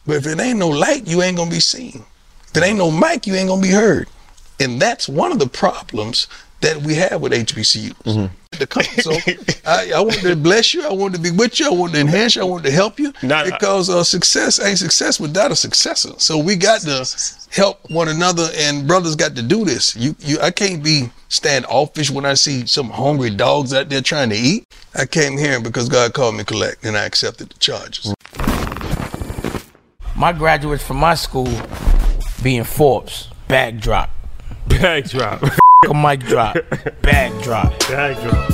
But if it ain't no light, you ain't gonna be seen. If it ain't no mic, you ain't gonna be heard. And that's one of the problems that we have with HBCUs. Mm-hmm. So I wanted to bless you. I wanted to be with you. I wanted to enhance you. I wanted to help you. Because success ain't success without a successor. So we got to help one another, and brothers got to do this. I can't be standoffish when I see some hungry dogs out there trying to eat. I came here because God called me collect, and I accepted the charges. My graduates from my school being Forbes, bag drop. Bag drop. A mic drop. Bag drop. Bag drop.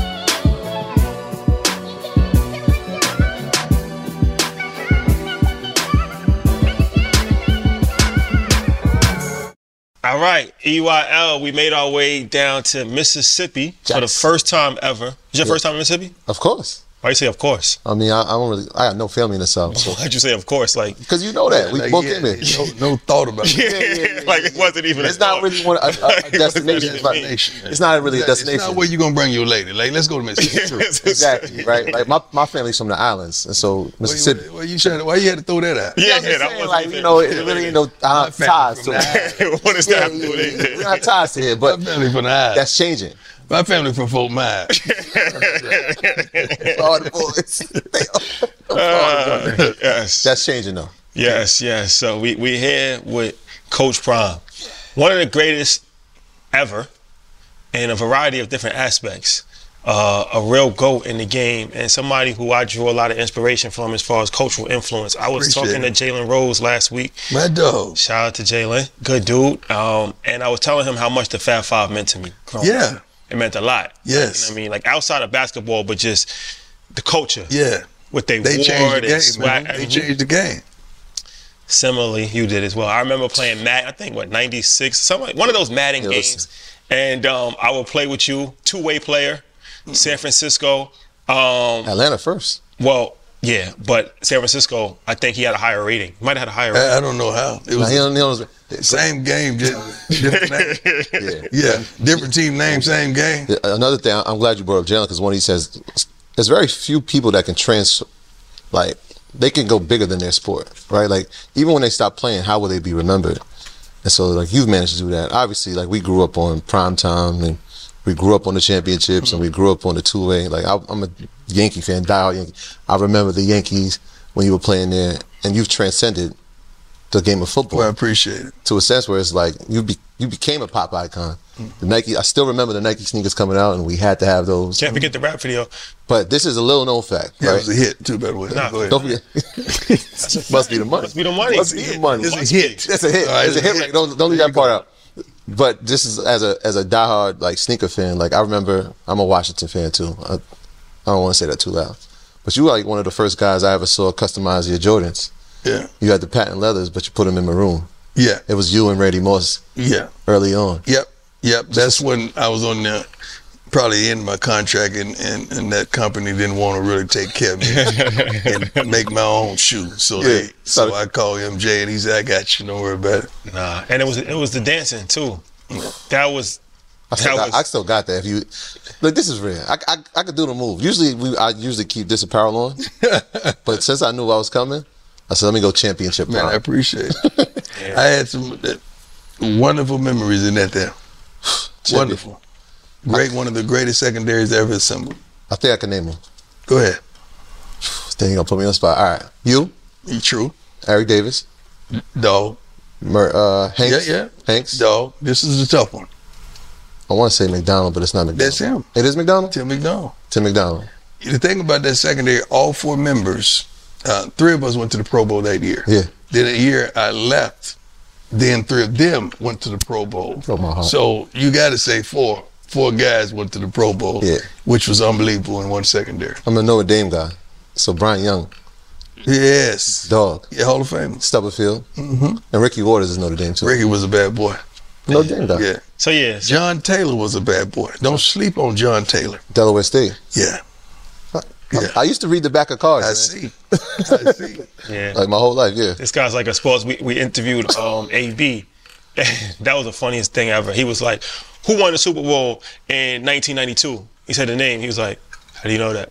All right, EYL, we made our way down to Mississippi for the first time ever. Is your first time in Mississippi? Of course. Why you say of course? I mean, I got no family in the South. So. Why'd you say of course? Like, because you know that. We both in there. No thought about it. Like it wasn't even it's not really a destination. It's not really a destination. It's not where you're going to bring your lady. Like, let's go to Mississippi. Exactly, right? Like, my family's from the islands, and so Mississippi. Why you had to throw that out? Yeah, that wasn't like, you know, it really ain't no ties to it. What is that? We're not ties to it, but my family from the islands. That's changing. My family from Fort Myers. All the boys. Yes. That's changing though. Yes. So we here with Coach Prime, one of the greatest ever in a variety of different aspects. A real GOAT in the game, and somebody who I drew a lot of inspiration from as far as cultural influence. I was talking to Jalen Rose last week. My dog. Shout out to Jalen. Good dude. And I was telling him how much the Fab Five meant to me. Yeah. It meant a lot. Yes. You know what I mean? Like outside of basketball, but just the culture. Yeah. What they changed the game, swag. man. They changed the game. Similarly, you did as well. I remember playing Madden, I think, 96? One of those Madden games. And I would play with you, two-way player, San Francisco. Atlanta first. Well, yeah, but San Francisco, I think he had a higher rating. He might have had a higher rating. I don't know how. It was same game, just different name. Yeah, different team name, same game. Another thing, I'm glad you brought up Jalen, because one he says, there's very few people that can they can go bigger than their sport, right? Like, even when they stop playing, how will they be remembered? And so, like, you've managed to do that. Obviously, like, we grew up on prime time, and we grew up on the championships, and we grew up on the two-way. Like, I'm a Yankee fan, diehard Yankee. I remember the Yankees when you were playing there, and you've transcended the game of football. Well, I appreciate it. To a sense where it's like you became a pop icon. The Nike, I still remember the Nike sneakers coming out, and we had to have those. Can't forget the rap video. But this is a little known fact, right? It was a hit too, by the way. Nah, go ahead. Don't forget. Must be the money. Must be the money. Must be the money. It's a hit. It's a hit. It's a hit. Right? Don't leave that part out. But this is as a diehard like sneaker fan. Like I remember, I'm a Washington fan too. I don't want to say that too loud. But you were like one of the first guys I ever saw customize your Jordans. Yeah. You had the patent leathers, but you put them in maroon. Yeah. It was you and Randy Moss. Yeah. Early on. Yep. That's when I was on the probably in my contract, and that company didn't want to really take care of me and make my own shoes. So I called MJ, and he said, "I got you. Don't worry about it." Nah, and it was the dancing too. That was. I still got that. If you look, this is real. I could do the move. I usually keep this apparel on, but since I knew I was coming, I said, let me go championship. Man, I appreciate it. I had some wonderful memories in that there. Wonderful. One of the greatest secondaries ever assembled. I think I can name them. Go ahead. Then you're going to put me on the spot. All right. You? True. Eric Davis. Dog. Hanks. Yeah. Hanks. Dog. This is a tough one. I want to say McDonald, but it's not McDonald. That's him. It is McDonald? Tim McDonald. Tim McDonald. The thing about that secondary, all four members, 3 of us went to the Pro Bowl that year. Yeah. Then a year I left, then 3 of them went to the Pro Bowl. Oh, my heart. So you got to say 4 guys went to the Pro Bowl, which was unbelievable in one secondary. I'm a Notre Dame guy. So Brian Young. Yes. Dog. Yeah, Hall of Fame. Stubblefield. Mm-hmm. And Ricky Waters is Notre Dame too. Ricky was a bad boy. Notre Dame guy. Yeah. So John Taylor was a bad boy. Don't sleep on John Taylor. Delaware State. Yeah. I used to read the back of cards. I see. Yeah. Like my whole life, yeah. This guy's like a sports. We interviewed AB. That was the funniest thing ever. He was like, who won the Super Bowl in 1992? He said the name. He was like, I How do you know that?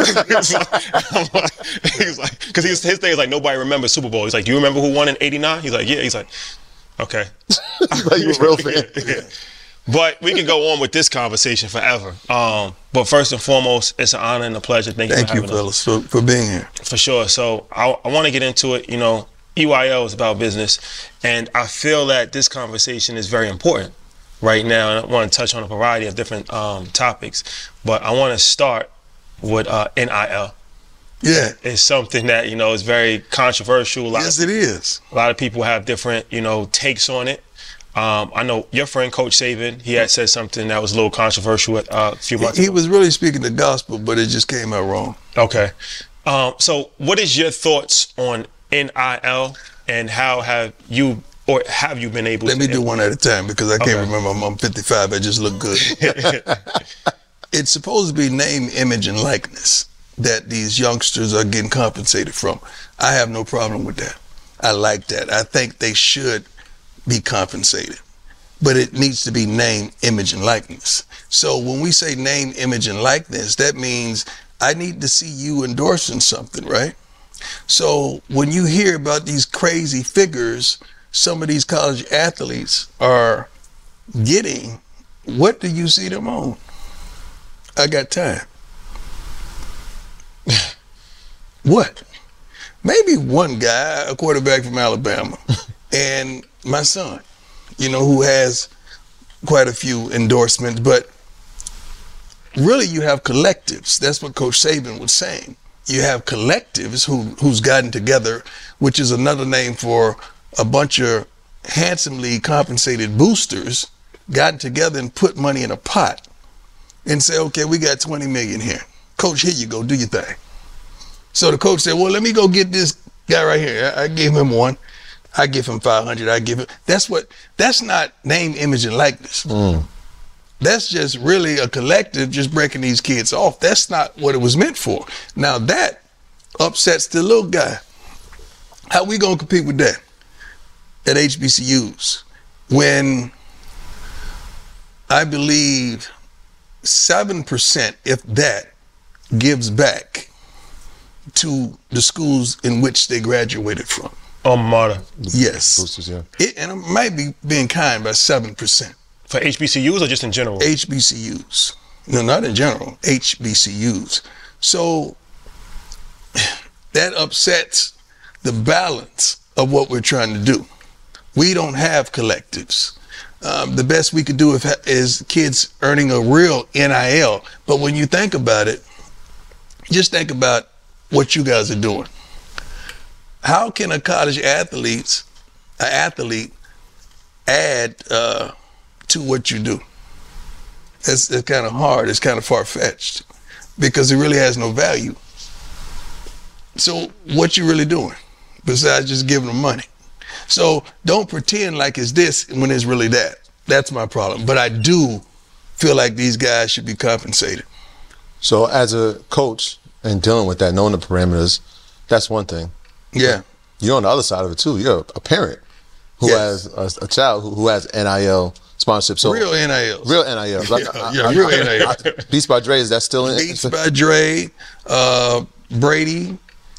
He's like, because his thing is like, nobody remembers Super Bowl. He's like, do you remember who won in '89? He's like, yeah. He's like, okay. Like, you're a real fan. Yeah. But we can go on with this conversation forever. But first and foremost, it's an honor and a pleasure. Thank you for having us. fellas, for being here. For sure. So I want to get into it. You know, EYL is about business, and I feel that this conversation is very important right now. And I want to touch on a variety of different topics, but I want to start with NIL. Yeah. It's something that, you know, is very controversial. Yes, it is. A lot of people have different, you know, takes on it. I know your friend, Coach Saban, he had said something that was a little controversial a few months ago. He was really speaking the gospel, but it just came out wrong. Okay. So what is your thoughts on NIL, and how have you been able to? Let me do one at a time, because I can't remember. I'm 55. I just look good. It's supposed to be name, image, and likeness that these youngsters are getting compensated from. I have no problem with that. I like that. I think they should be compensated, but it needs to be name, image, and likeness. So when we say name, image, and likeness, that means I need to see you endorsing something, right? So when you hear about these crazy figures some of these college athletes are getting, what do you see them on? I got time. What? Maybe one guy, a quarterback from Alabama, and my son, you know, who has quite a few endorsements, but really you have collectives. That's what Coach Saban was saying. You have collectives who's gotten together, which is another name for a bunch of handsomely compensated boosters, gotten together and put money in a pot and say, okay, we got 20 million here. Coach, here you go, do your thing. So the coach said, well, let me go get this guy right here. I gave him one. I give him 500. I give him. That's not name, image, and likeness. That's just really a collective just breaking these kids off. That's not what it was meant for. Now that upsets the little guy. How we gonna compete with that at HBCUs when I believe 7%, if that, gives back to the schools in which they graduated from? Alma mater. Yes. Boosters, yeah. And I might be being kind by 7%. For HBCUs or just in general? HBCUs. No, not in general. HBCUs. So that upsets the balance of what we're trying to do. We don't have collectives. The best we could do is kids earning a real NIL. But when you think about it, just think about what you guys are doing. How can a college athlete add to what you do? It's kind of hard. It's kind of far-fetched because it really has no value. So what you really doing besides just giving them money? So don't pretend like it's this when it's really that. That's my problem. But I do feel like these guys should be compensated. So as a coach and dealing with that, knowing the parameters, that's one thing. Yeah. You're on the other side of it too. You're a parent who has a child who has NIL sponsorship. So real NILs. Real NILs. Real NIL. Beats by Dre, is that still in? Beats by Dre, Brady,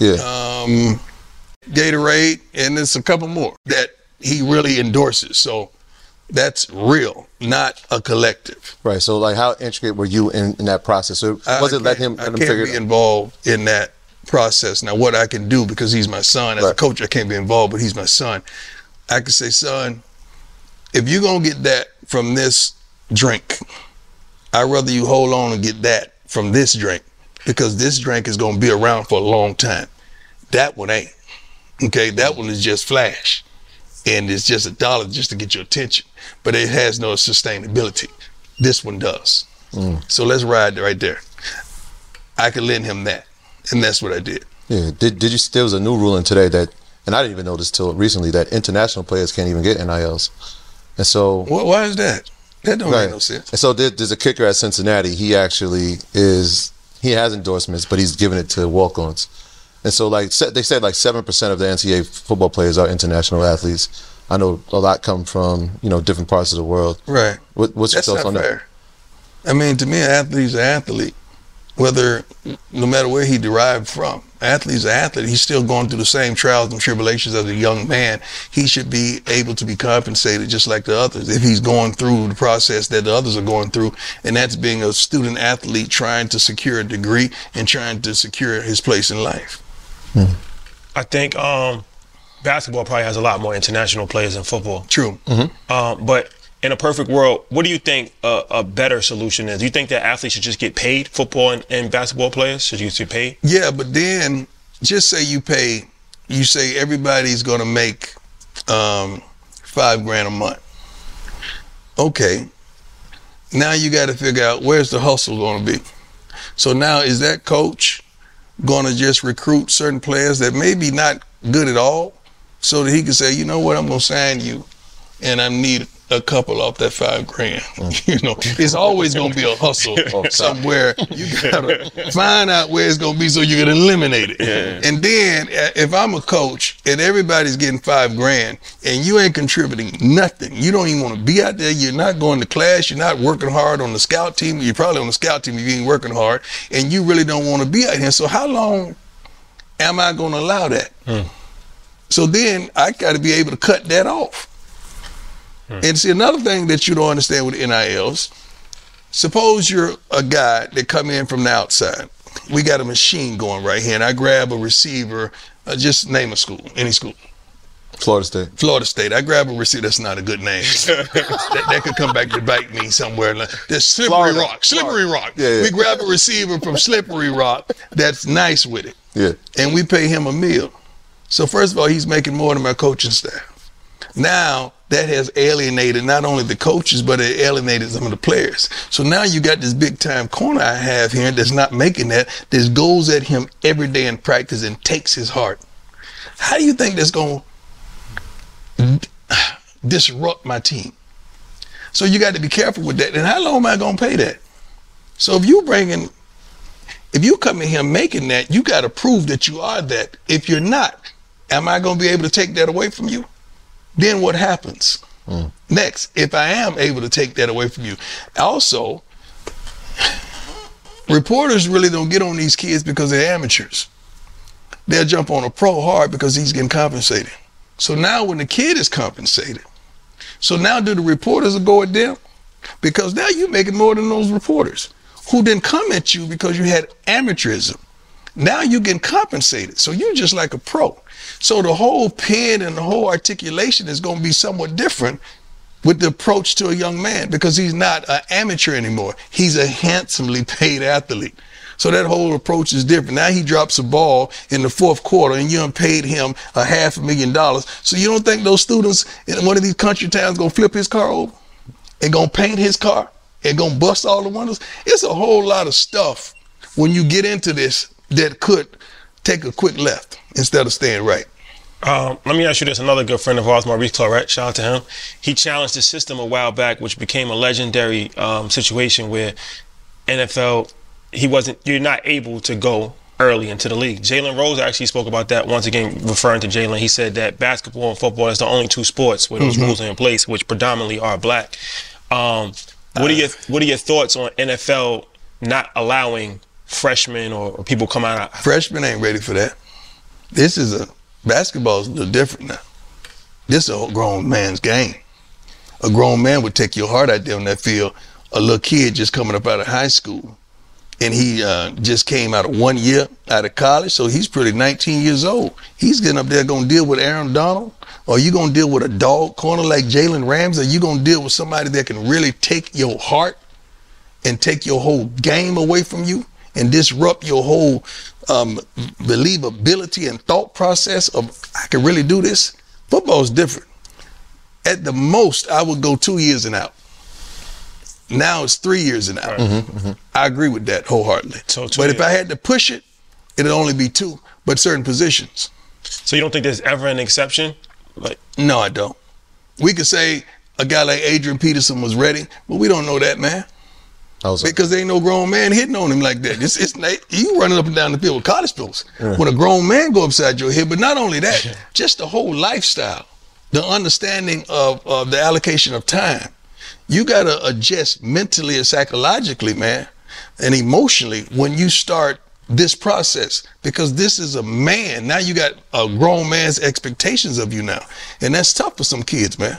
Gatorade, and there's a couple more that he really endorses. So that's real, not a collective. Right. So like, how intricate were you in that process? So was it let him I can't figure be involved in that process. Now, what I can do, because he's my son, as a coach, I can't be involved, but he's my son. I can say, son, if you're going to get that from this drink, I'd rather you hold on and get that from this drink, because this drink is going to be around for a long time. That one ain't. Okay, that one is just flash. And it's just $1 just to get your attention. But it has no sustainability. This one does. So let's ride right there. I could lend him that. And that's what I did. Yeah. Did you? There was a new ruling today that, and I didn't even know this till recently, that international players can't even get NILs. And so, why is that? That don't make no sense. And so there's a kicker at Cincinnati. He actually he has endorsements, but he's giving it to walk-ons. And so, like they said, like 7% of the NCAA football players are international athletes. I know a lot come from different parts of the world. Right. What's your thoughts on that? I mean, to me, an athlete's an athlete. whether, no matter where he derived from. Athlete's an athlete. He's still going through the same trials and tribulations as a young man. He should be able to be compensated just like the others if he's going through the process that the others are going through, and that's being a student athlete trying to secure a degree and trying to secure his place in life. I think basketball probably has a lot more international players than football. True. But in a perfect world, what do you think a better solution is? Do you think that athletes should just get paid? Football and basketball players should just get paid? Yeah, but then just say you say everybody's going to make $5,000 a month. Okay. Now you got to figure out where's the hustle going to be. So now is that coach going to just recruit certain players that maybe not good at all so that he can say, you know what, I'm going to sign you and I need a couple off that $5,000. You know, it's always going to be a hustle somewhere. You got to find out where it's going to be so you can eliminate it. Yeah. And then if I'm a coach and everybody's getting $5,000 and you ain't contributing nothing, you don't even want to be out there, you're not going to class, you're not working hard on the scout team, you're probably on the scout team if you ain't working hard, and you really don't want to be out here. So how long am I going to allow that? So then I got to be able to cut that off. And see, another thing that you don't understand with NILs, suppose you're a guy that come in from the outside. We got a machine going right here, and I grab a receiver, just name a school, any school. Florida State. Florida State. I grab a receiver. That's not a good name. that could come back to bite me somewhere. There's Slippery Rock. Slippery Rock. Yeah. We grab a receiver from Slippery Rock that's nice with it. Yeah. And we pay him $1 million. So first of all, he's making more than my coaching staff. Now, that has alienated not only the coaches, but it alienated some of the players. So now you got this big time corner I have here that's not making that goes at him every day in practice and takes his heart. How do you think that's going to disrupt my team? So you got to be careful with that. And how long am I going to pay that? So if you come in here making that, you got to prove that you are that. If you're not, am I going to be able to take that away from you? Then what happens? Next, if I am able to take that away from you. Also, reporters really don't get on these kids because they're amateurs. They'll jump on a pro hard because he's getting compensated. So now when the kid is compensated, so now do the reporters go at them? Because now you're making more than those reporters who didn't come at you because you had amateurism. Now you're getting compensated. So you're just like a pro. So the whole pen and the whole articulation is going to be somewhat different with the approach to a young man because he's not an amateur anymore. He's a handsomely paid athlete. So that whole approach is different. Now he drops a ball in the fourth quarter and you done paid him $500,000. So you don't think those students in one of these country towns going to flip his car over and going to paint his car and going to bust all the windows? It's a whole lot of stuff when you get into this that could take a quick left instead of staying right. Let me ask you this. Another good friend of ours, Maurice Clarett, shout out to him. He challenged the system a while back, which became a legendary situation where NFL, you're not able to go early into the league. Jalen Rose actually spoke about that once again, referring to Jalen. He said that basketball and football is the only two sports where those rules are in place, which predominantly are black. What are your thoughts on NFL not allowing freshmen or people come out? Freshmen ain't ready for that. Basketball is a little different now. This is a grown man's game. A grown man would take your heart out there on that field. A little kid just coming up out of high school, and he just came out of 1 year out of college, so he's pretty 19 years old. He's getting up there going to deal with Aaron Donald, or you going to deal with a dog corner like Jalen Ramsey, or you going to deal with somebody that can really take your heart and take your whole game away from you and disrupt your whole believability and thought process of, I can really do this? Football is different. At the most, I would go 2 years and out. Now it's 3 years and out. I agree with that wholeheartedly. But if I had to push it, it'd only be 2, but certain positions. So you don't think there's ever an exception? No, I don't. We could say a guy like Adrian Peterson was ready, but we don't know that, man. Because there ain't no grown man hitting on him like that. It's you running up and down the field with college pills. When a grown man go upside your head, but not only that, just the whole lifestyle, the understanding of the allocation of time. You got to adjust mentally and psychologically, man. and emotionally when you start this process, because this is a man. Now you got a grown man's expectations of you now, and that's tough for some kids, man.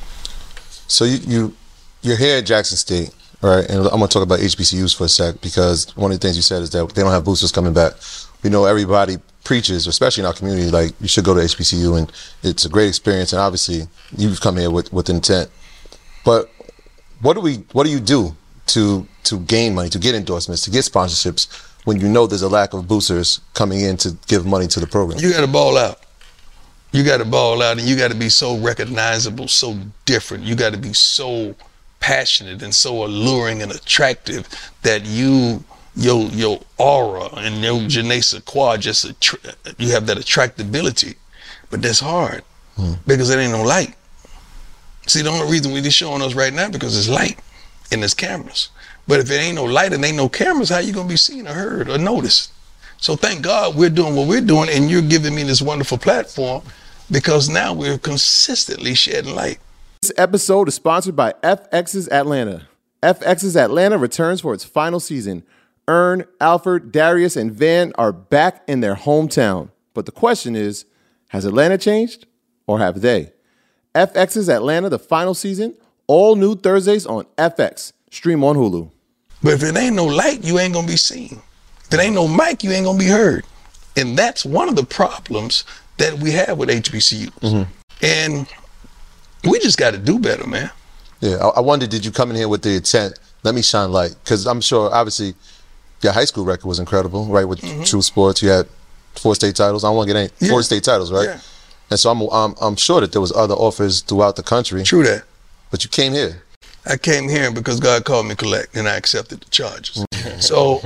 So you're here at Jackson State, right? And I'm gonna talk about HBCUs for a sec, because one of the things you said is that they don't have boosters coming back. We know everybody preaches, especially in our community, like you should go to HBCU, and it's a great experience. And obviously, you've come here with intent. But what do you do to gain money, to get endorsements, to get sponsorships, when you know there's a lack of boosters coming in to give money to the program? You got to ball out. You got to ball out, and you got to be so recognizable, so different. You got to be so passionate and so alluring and attractive that your aura and your je ne sais quoi, you have that attractability. But that's hard because it ain't no light. See, the only reason we're showing us right now because it's light and there's cameras. But if it ain't no light and ain't no cameras, how you gonna be seen or heard or noticed? So thank God we're doing what we're doing, and you're giving me this wonderful platform, because now we're consistently shedding light. This episode is sponsored by FX's Atlanta. FX's Atlanta returns for its final season. Ern, Alfred, Darius, and Van are back in their hometown. But the question is, has Atlanta changed, or have they? FX's Atlanta, the final season, all new Thursdays on FX. Stream on Hulu. But if it ain't no light, you ain't gonna be seen. If it ain't no mic, you ain't gonna be heard. And that's one of the problems that we have with HBCUs. And we just got to do better, man. Yeah, I wonder, did you come in here with the intent, let me shine light? Because I'm sure, obviously, your high school record was incredible, right? With True Sports, you had 4 state titles. I don't want to get any 4 state titles, right? Yeah. And so I'm sure that there was other offers throughout the country. True that. But you came here. I came here because God called me collect, and I accepted the charges. So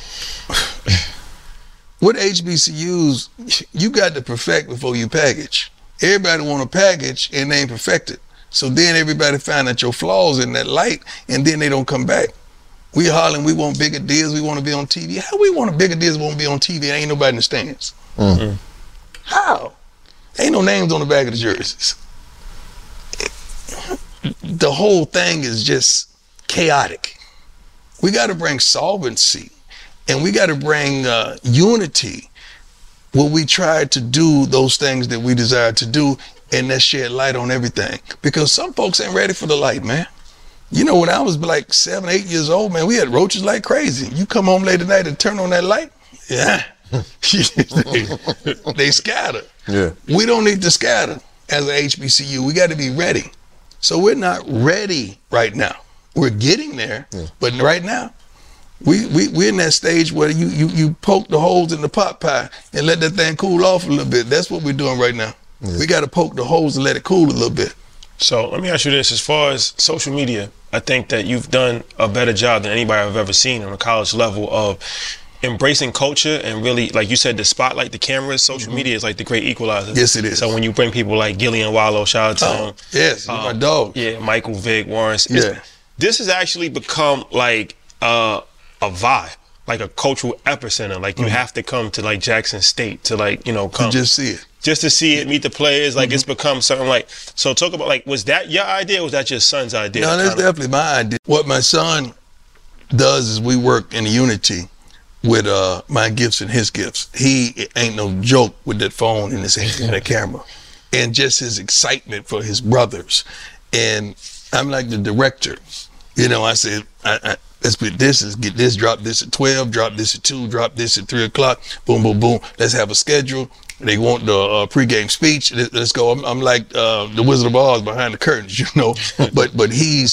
with HBCUs, you got to perfect before you package. Everybody want to package and they ain't perfected. So then everybody find out your flaws in that light, and then they don't come back. We hollering, we want bigger deals, we want to be on TV. How we want a bigger deals, we want to be on TV, and ain't nobody in the stands? How? Ain't no names on the back of the jerseys. The whole thing is just chaotic. We got to bring solvency, and we got to bring unity where we try to do those things that we desire to do, and that shed light on everything. Because some folks ain't ready for the light, man. You know, when I was like 7, 8 years old, man, we had roaches like crazy. You come home late at night and turn on that light, yeah, they scatter. Yeah. We don't need to scatter as an HBCU. We got to be ready. So we're not ready right now. We're getting there, but right now, we're in that stage where you poke the holes in the pot pie and let that thing cool off a little bit. That's what we're doing right now. We got to poke the holes and let it cool a little bit. So let me ask you this: as far as social media, I think that you've done a better job than anybody I've ever seen on a college level of embracing culture and really, like you said, the spotlight, the cameras. Social media is like the great equalizer. Yes, it is. So when you bring people like Gillian Wallow, shout out to him. Yes, my dog. Yeah, Michael Vick, Warren. Yeah. This has actually become like a vibe, like a cultural epicenter. Like you have to come to like Jackson State to like, you know, come. To just see it. Just to see it, meet the players. Like it's become something like, so talk about like, was that your idea or was that your son's idea? No, that's definitely my idea. What my son does is we work in unity with my gifts and his gifts. He ain't no joke with that phone in his hand and that camera. And just his excitement for his brothers. And I'm like the director. You know, I said, let's put this, let's get this, drop this at 12, drop this at 2, drop this at 3 o'clock, boom, boom, boom. Let's have a schedule. They want the pregame speech. Let's go. I'm like the Wizard of Oz behind the curtains, you know. but he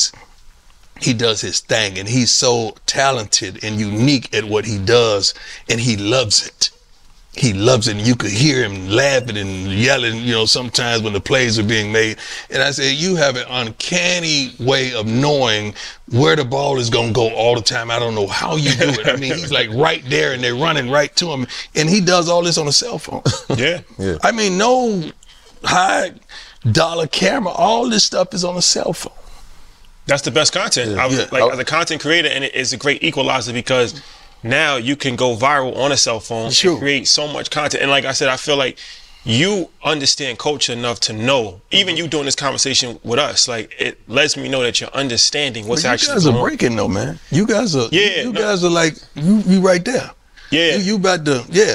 does his thing, and he's so talented and unique at what he does, and he loves it. He loves it, and you could hear him laughing and yelling, you know, sometimes when the plays are being made. And I said, you have an uncanny way of knowing where the ball is going to go all the time. I don't know how you do it. I mean, he's like right there, and they're running right to him. And he does all this on a cell phone. Yeah. I mean, no high dollar camera. All this stuff is on a cell phone. That's the best content. As a content creator, and it's a great equalizer because now you can go viral on a cell phone and create so much content. And like I said, I feel like you understand culture enough to know, even you doing this conversation with us, like it lets me know that you're understanding what's actually going on. You guys are breaking though, man. You guys are, you guys are like, you right there. Yeah. You about to, yeah.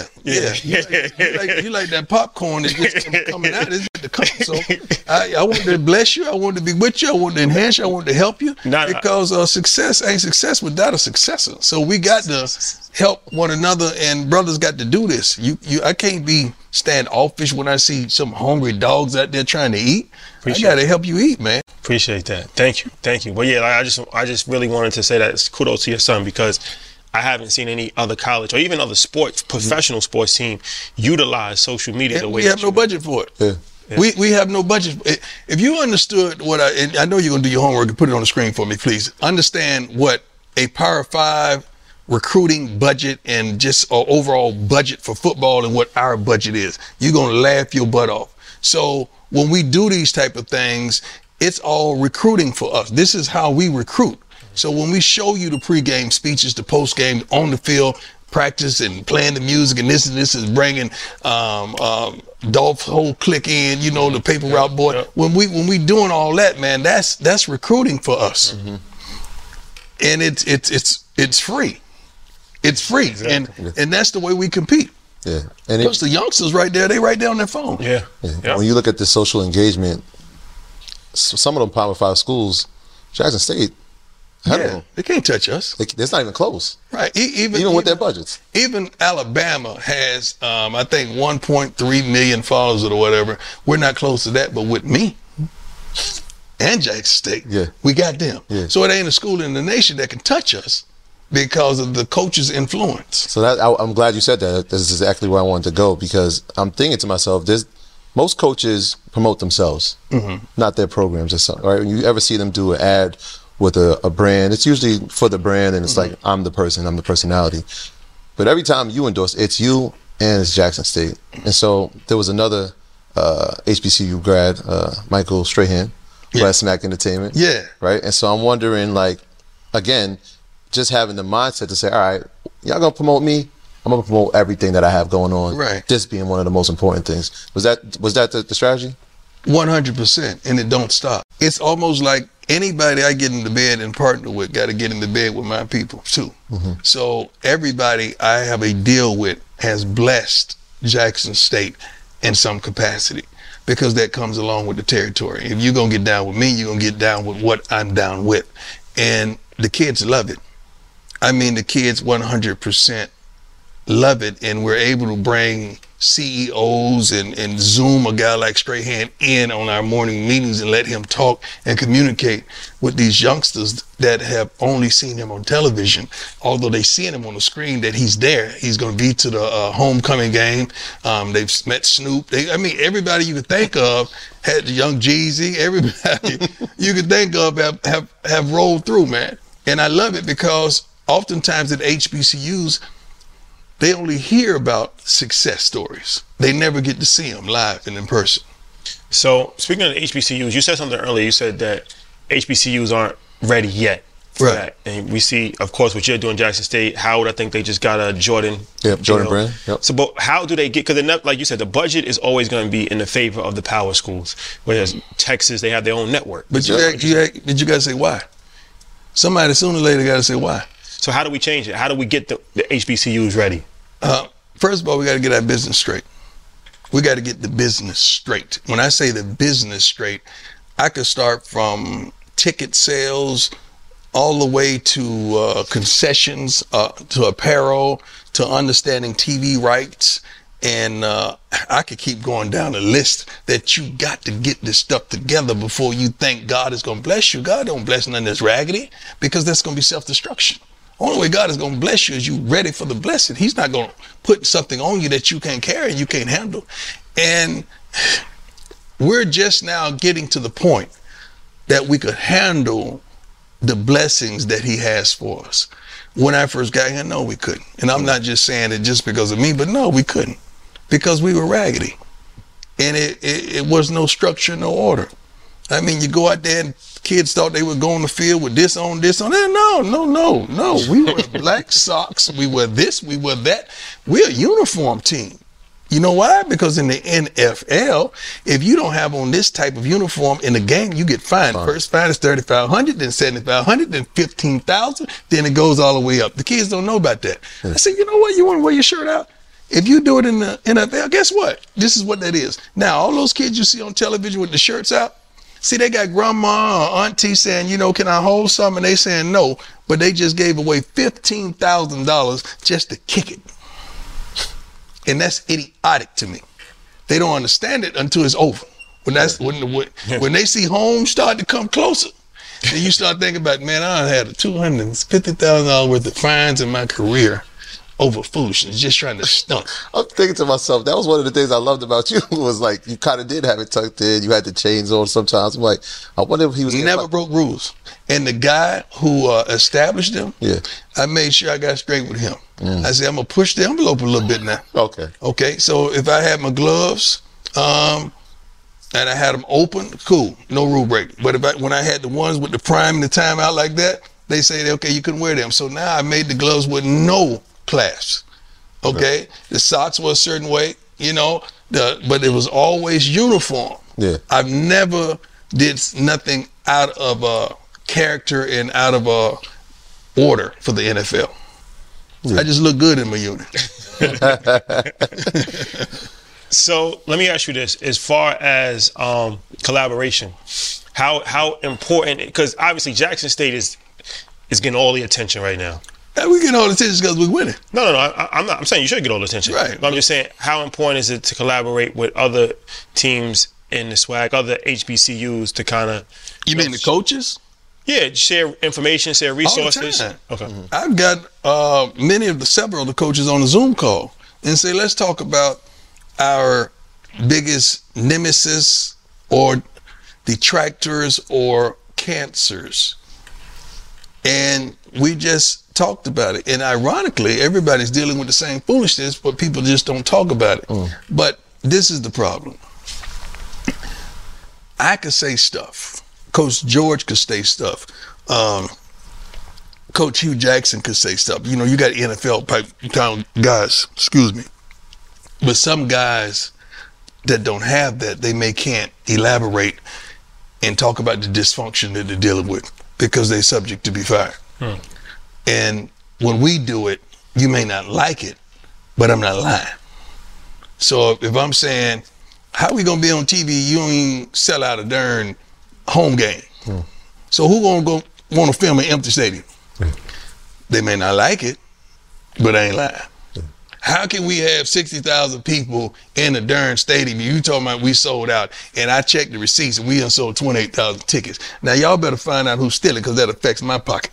You like that popcorn that's just coming out. It's about to come. So I wanted to bless you. I wanted to be with you. I wanted to enhance you. I wanted to help you. Because success ain't success without a successor. So we got to help one another, and brothers got to do this. I can't be standoffish when I see some hungry dogs out there trying to eat. I got to help you eat, man. Appreciate that. Thank you. But yeah, like I just really wanted to say that it's kudos to your son, because I haven't seen any other college or even other sports, professional sports team utilize social media the way we have no budget for it. Yeah. We have no budget. If you understood what and I know you're going to do your homework and put it on the screen for me, please. Understand what a Power 5 recruiting budget and just overall budget for football and what our budget is. You're going to laugh your butt off. So when we do these type of things, it's all recruiting for us. This is how we recruit. So when we show you the pregame speeches, the postgame on the field, practice and playing the music, and this is bringing Dolph's whole clique in, the paper route boy. Yep. When we doing all that, man, that's recruiting for us, and it's free. It's free, exactly. and that's the way we compete. Yeah, and plus the youngsters right there, they right there on their phone. Yeah. When you look at the social engagement, some of them Power 5 schools, Jackson State. They can't touch us. It's not even close. Right. Even with their budgets. Even Alabama has, I think, 1.3 million followers or whatever. We're not close to that, but with me and Jackson State, we got them. Yeah. So it ain't a school in the nation that can touch us because of the coach's influence. So I'm glad you said that. This is exactly where I wanted to go, because I'm thinking to myself, most coaches promote themselves, not their programs or something. Right? When you ever see them do an ad with a brand, it's usually for the brand, and it's like, I'm the person, I'm the personality. But every time you endorse, it's you and it's Jackson State. And so there was another HBCU grad, Michael Strahan, who had Smack Entertainment. Yeah. Right? And so I'm wondering, like, again, just having the mindset to say, all right, y'all gonna promote me? I'm gonna promote everything that I have going on. Right. This being one of the most important things. Was that the strategy? 100%, and it don't stop. It's almost like anybody I get into bed and partner with got to get into bed with my people too. So everybody I have a deal with has blessed Jackson State in some capacity, because that comes along with the territory. If you're going to get down with me, you're going to get down with what I'm down with. And the kids love it. I mean, the kids 100% love it, and we're able to bring CEOs and Zoom a guy like Strahan in on our morning meetings and let him talk and communicate with these youngsters that have only seen him on television. Although they seen him on the screen, that he's there. He's going to be to the homecoming game. They've met Snoop. Everybody you could think of had the young Jeezy. Everybody you could think of have rolled through, man. And I love it because oftentimes at HBCUs, they only hear about success stories. They never get to see them live and in person. So speaking of the HBCUs, you said something earlier. You said that HBCUs aren't ready yet for that. And we see, of course, what you're doing, Jackson State. Howard, I think they just got a Jordan. Yep, Jordan Brand. Yep. So, but how do they get? Because like you said, the budget is always going to be in the favor of the power schools. Whereas Texas, they have their own network. But did you guys say why? Somebody sooner or later got to say why. So how do we change it? How do we get the HBCUs ready? First of all, we got to get our business straight. We got to get the business straight. When I say the business straight, I could start from ticket sales all the way to concessions, to apparel, to understanding TV rights. And I could keep going down the list that you got to get this stuff together before you think God is going to bless you. God don't bless nothing that's raggedy, because that's going to be self-destruction. Only way God is going to bless you is you ready for the blessing. He's not going to put something on you that you can't carry and you can't handle. And we're just now getting to the point that we could handle the blessings that he has for us. When I first got here, no, we couldn't. And I'm not just saying it just because of me, but no, we couldn't, because we were raggedy. And it was no structure, no order. I mean, you go out there and kids thought they would go on the field with this on that. No. We were black socks. We were this, we were that. We're a uniform team. You know why? Because in the NFL, if you don't have on this type of uniform in the game, you get fined. First fine is $3,500, then $7,500, then $15,000, then it goes all the way up. The kids don't know about that. I said, you know what? You want to wear your shirt out? If you do it in the NFL, guess what? This is what that is. Now, all those kids you see on television with the shirts out, see, they got grandma or auntie saying, you know, can I hold some? And they saying no, but they just gave away $15,000 just to kick it. And that's idiotic to me. They don't understand it until it's over. When they see home start to come closer, then you start thinking about, man, I had $250,000 worth of fines in my career over foolishness, just trying to stunt. I'm thinking to myself, that was one of the things I loved about you, was like, you kind of did have it tucked in. You had the chains on sometimes. I'm like, I wonder if he was... Never broke rules. And the guy who established them, I made sure I got straight with him. I said, I'm going to push the envelope a little bit now. Okay, so if I had my gloves and I had them open, cool, no rule break. But when I had the ones with the prime and the timeout like that, they say, okay, you couldn't wear them. So now I made the gloves with no clasps. Okay, the socks were a certain way, you know, but it was always uniform. I've never did nothing out of character and out of order for the NFL. I just look good in my unit. So let me ask you this: as far as collaboration, how important? Because obviously Jackson State is getting all the attention right now. We get all the attention because we're winning. No, I'm not. I'm saying you should get all the attention. Right. But I'm just saying, how important is it to collaborate with other teams in the SWAC, other HBCUs to kind of... You mean the coaches? Yeah, share information, share resources. All the time. Okay. I've got several of the coaches on the Zoom call and say, let's talk about our biggest nemesis or detractors or cancers. And we just talked about it. And ironically, everybody's dealing with the same foolishness, but people just don't talk about it. But this is the problem. I could say stuff. Coach George could say stuff. Coach Hugh Jackson could say stuff. You know, you got NFL pipe down guys, excuse me. But some guys that don't have that, they can't elaborate and talk about the dysfunction that they're dealing with because they're subject to be fired. And when we do it, you may not like it, but I'm not lying. So if I'm saying, how we gonna be on TV, you don't even sell out a darn home game. So who gonna go want to film an empty stadium? They may not like it, but I ain't lying. How can we have 60,000 people in a darn stadium? You talking about we sold out, and I checked the receipts and we done sold 28,000 tickets. Now y'all better find out who's stealing, because that affects my pocket.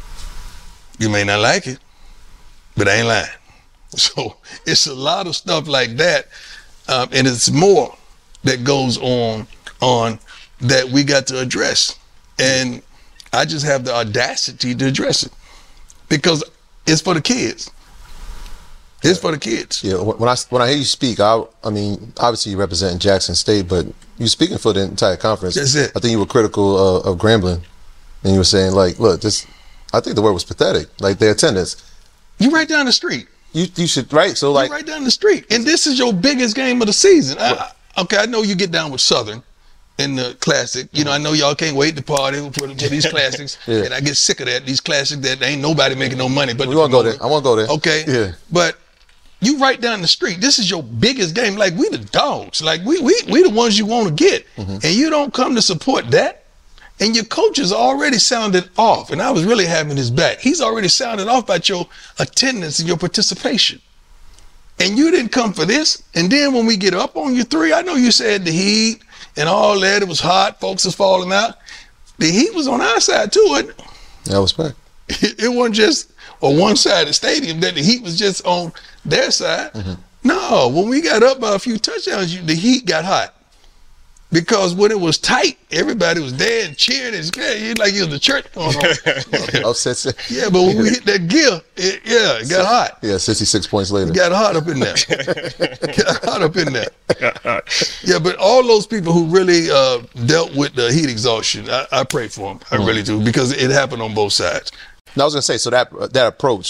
You may not like it, but I ain't lying. So it's a lot of stuff like that, and it's more that goes on that we got to address. And I just have the audacity to address it because it's for the kids. It's for the kids. Yeah, when I hear you speak, I mean, obviously you represent Jackson State, but you're speaking for the entire conference. That's it. I think you were critical of Grambling, and you were saying, like, look, I think the word was pathetic, like their attendance. You right down the street. You should, right? So like, you're right down the street, and this is your biggest game of the season. I know you get down with Southern in the Classic. You know, I know y'all can't wait to party for these classics, and I get sick of that. These classics that ain't nobody making no money. But we want to go there. I want to go there. Okay. Yeah. But you right down the street. This is your biggest game. Like, we the dogs. Like, we the ones you want to get, and you don't come to support that. And your coach has already sounded off, and I was really having his back. He's already sounded off about your attendance and your participation. And you didn't come for this. And then when we get up on you three, I know you said the heat and all that, it was hot, folks was falling out. The heat was on our side too, wasn't it? That was fair. It wasn't just on one side of the stadium that the heat was just on their side. No, when we got up by a few touchdowns, the heat got hot. Because when it was tight, everybody was there and cheering and like it was the church going on. Yeah, but when we hit that gear, it got hot. Yeah, 66 points later. It got hot up in there. Got hot up in there. Yeah, but all those people who really dealt with the heat exhaustion, I pray for them. I really do, because it happened on both sides. Now, I was going to say, so that approach,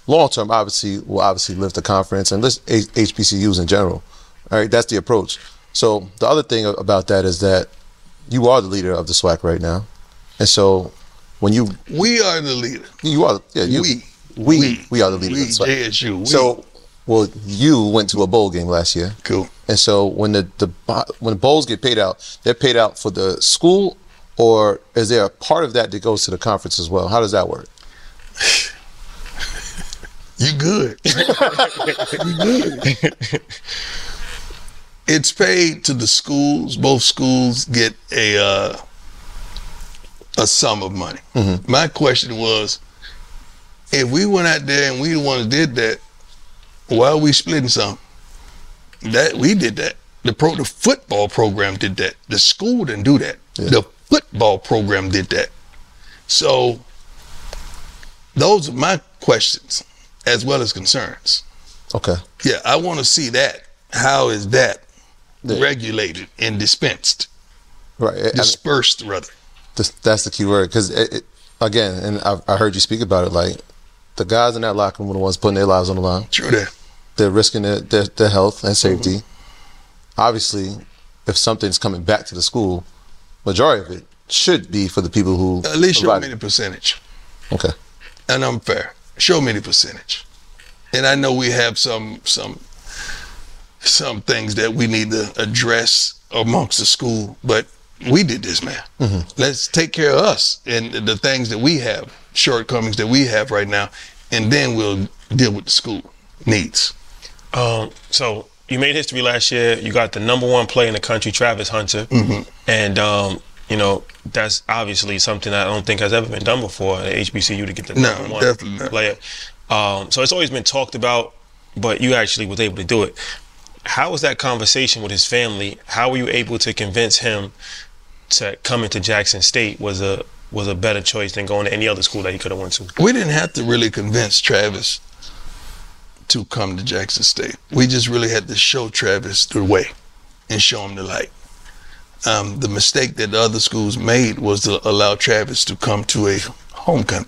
long term, obviously, will obviously lift the conference and lift HBCUs in general. All right, that's the approach. So the other thing about that is that you are the leader of the SWAC right now, and so when you We are the leader. you are we are the leader of the SWAC. JSU. We. So, well, you went to a bowl game last year, Cool. and so when when bowls get paid out, they're paid out for the school, or is there a part of that goes to the conference as well? How does that work? You good. You good. It's paid to the schools. Both schools get a sum of money. My question was, if we went out there and we the ones did that, why are we splitting some? That we did that. The football program did that. The school didn't do that. Yeah. The football program did that. So those are my questions as well as concerns. Okay. Yeah, I want to see that. How is that Yeah. regulated and dispensed? Right. Dispersed, rather. That's the key word. Because, again, and I heard you speak about it, like, the guys in that locker room are the ones putting their lives on the line. True that. They're risking their health and safety. Obviously, if something's coming back to the school, majority of it should be for the people who At least show provide me it. the percentage. Okay. And I'm fair. Show me the percentage. And I know we have some things that we need to address amongst the school, but we did this, man. Let's take care of us and the things that we have, shortcomings that we have right now, and then we'll deal with the school needs. So you made history last year. You got the #1 player in the country, Travis Hunter, and you know that's obviously something I don't think has ever been done before at HBCU to get the No, #1 definitely not. player. So it's always been talked about, but you actually was able to do it. How was that conversation with his family? How were you able to convince him to come into Jackson State was a better choice than going to any other school that he could have went to? We didn't have to really convince Travis to come to Jackson State. We just really had to show Travis the way and show him the light. The mistake that the other schools made was to allow Travis to come to a homecoming.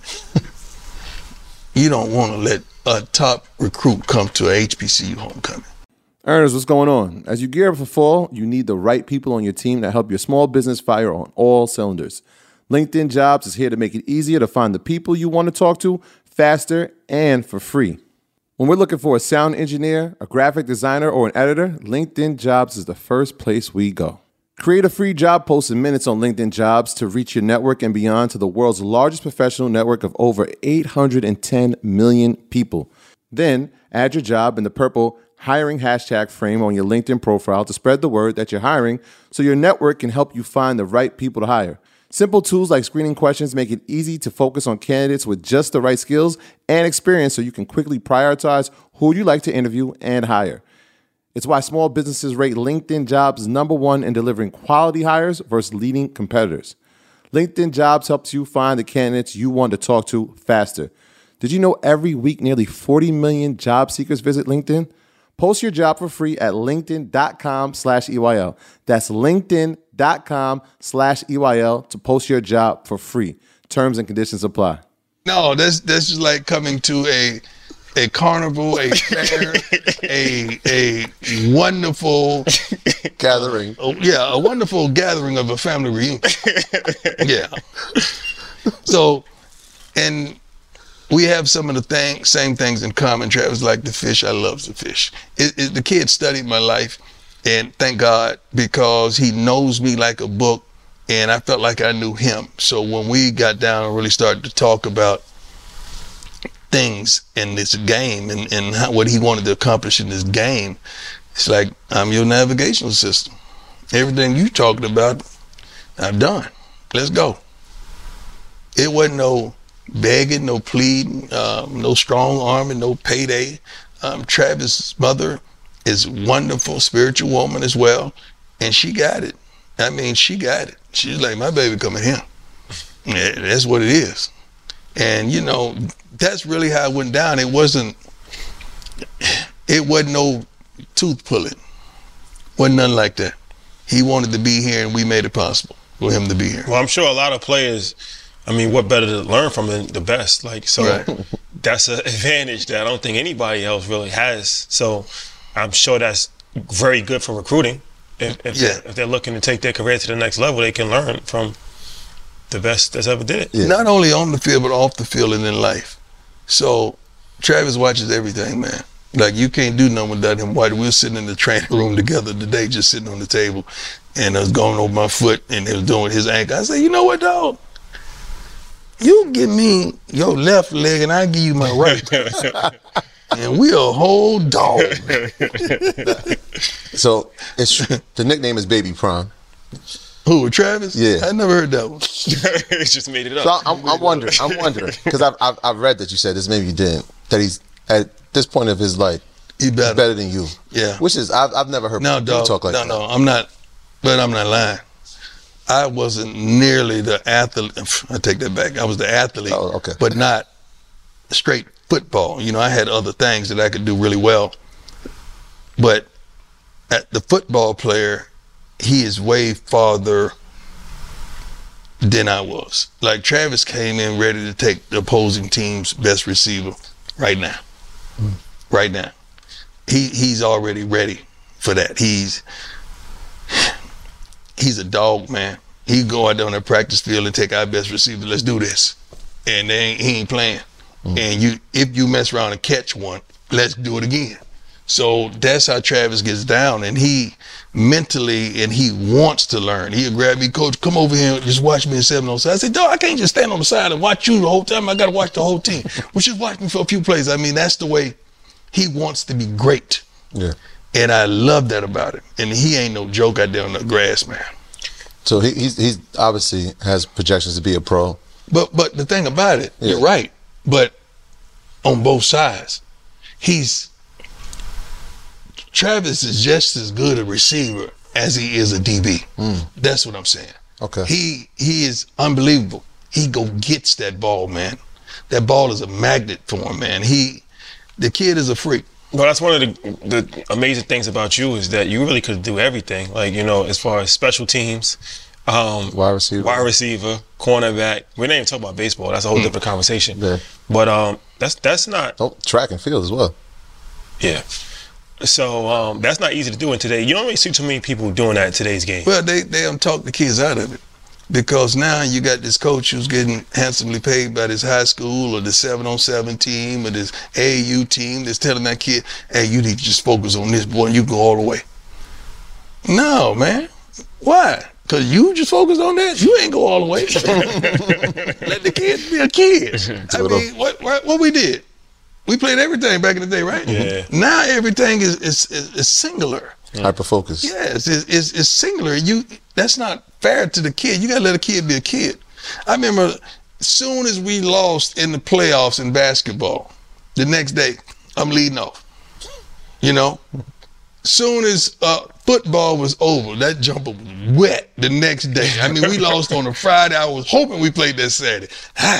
You don't want to let a top recruit come to a HBCU homecoming. Earners, what's going on? As you gear up for fall, you need the right people on your team to help your small business fire on all cylinders. LinkedIn Jobs is here to make it easier to find the people you want to talk to faster and for free. When we're looking for a sound engineer, a graphic designer, or an editor, LinkedIn Jobs is the first place we go. Create a free job post in minutes on LinkedIn Jobs to reach your network and beyond to the world's largest professional network of over 810 million people. Then add your job in the purple hiring hashtag frame on your LinkedIn profile to spread the word that you're hiring so your network can help you find the right people to hire. Simple tools like screening questions make it easy to focus on candidates with just the right skills and experience so you can quickly prioritize who you like to interview and hire. It's why small businesses rate LinkedIn Jobs #1 in delivering quality hires versus leading competitors. LinkedIn Jobs helps you find the candidates you want to talk to faster. Did you know every week nearly 40 million job seekers visit LinkedIn? Post your job for free at linkedin.com/EYL. That's linkedin.com/EYL to post your job for free. Terms and conditions apply. No, that's just like coming to a carnival, a fair, a wonderful Gathering. a wonderful gathering of a family reunion. Yeah. So, and we have some of the same things in common. Travis like to fish. I love to fish. The kid studied my life, and thank God, because he knows me like a book, and I felt like I knew him. So when we got down and really started to talk about things in this game and what he wanted to accomplish in this game, it's like, I'm your navigational system. Everything you talking about, I've done. Let's go. It wasn't no begging, no pleading, no strong arming, no payday. Travis' mother is a wonderful spiritual woman as well, and she got it. I mean, she got it. She's like, my baby coming here. Yeah, that's what it is. And you know, that's really how it went down. It wasn't no tooth pulling. Wasn't nothing like that. He wanted to be here, and we made it possible for him to be here. Well, I'm sure a lot of players, I mean, what better to learn from than the best? Like, so Right. that's an advantage that I don't think anybody else really has. So I'm sure that's very good for recruiting. If they're looking to take their career to the next level, they can learn from the best that's ever did it. Yeah. Not only on the field, but off the field and in life. So Travis watches everything, man. Like, you can't do nothing without him. We were sitting in the training room together today, just sitting on the table, and I was going over my foot, and he was doing his ankle. I said, you know what, dog? You give me your left leg, and I give you my right. And we a whole dog. So the nickname is Baby Prime. Who, Travis? Yeah. I never heard that one. He just made it up. So I'm wondering because I've read that you said this, maybe you didn't, that he's at this point of his life, He better. better than you. Yeah. Which is I've never heard No, you dog. talk like that. No, I'm not. But I'm not lying. I wasn't nearly the athlete. I take that back. I was the athlete, Oh, okay. but not straight football. You know, I had other things that I could do really well. But at the football player, he is way farther than I was. Like, Travis came in ready to take the opposing team's best receiver right now. Right now. He's already ready for that. He's a dog, man. He go out there on the practice field and take our best receiver. Let's do this. And he ain't playing. And if you mess around and catch one, let's do it again. So that's how Travis gets down, and he mentally, and he wants to learn. He'll grab me, coach, come over here and just watch me in 7-on-7. I said, dog, I can't just stand on the side and watch you the whole time. I got to watch the whole team. Well, just watch me for a few plays. I mean, that's the way he wants to be great. Yeah. And I love that about him. And he ain't no joke out there on the grass, man. So he's obviously has projections to be a pro. But the thing about it, Yeah. you're right. But on both sides, Travis is just as good a receiver as he is a DB. That's what I'm saying. Okay. He is unbelievable. He gets that ball, man. That ball is a magnet for him, man. The kid is a freak. Well, that's one of the amazing things about you is that you really could do everything. Like, you know, as far as special teams, Wide receiver, cornerback. We didn't even talk about baseball. That's a whole different conversation. Yeah. But that's not. Oh, track and field as well. Yeah. So that's not easy to do in today. You don't really see too many people doing that in today's game. Well, they don't talk the kids out of it. Because now you got this coach who's getting handsomely paid by this high school or the 7-on-7 team or this AAU team that's telling that kid, hey, you need to just focus on this, boy, and you go all the way. No, man. Why? Because you just focus on that? You ain't go all the way. Let the kid be a kid. I mean, what we did? We played everything back in the day, right? Yeah. Now everything is singular. Hyper focus. Yes, it's singular. That's not fair to the kid. You gotta let a kid be a kid. I remember soon as we lost in the playoffs in basketball, the next day, I'm leading off. You know? Soon as football was over, that jumper was wet the next day. I mean, we lost on a Friday. I was hoping we played that Saturday.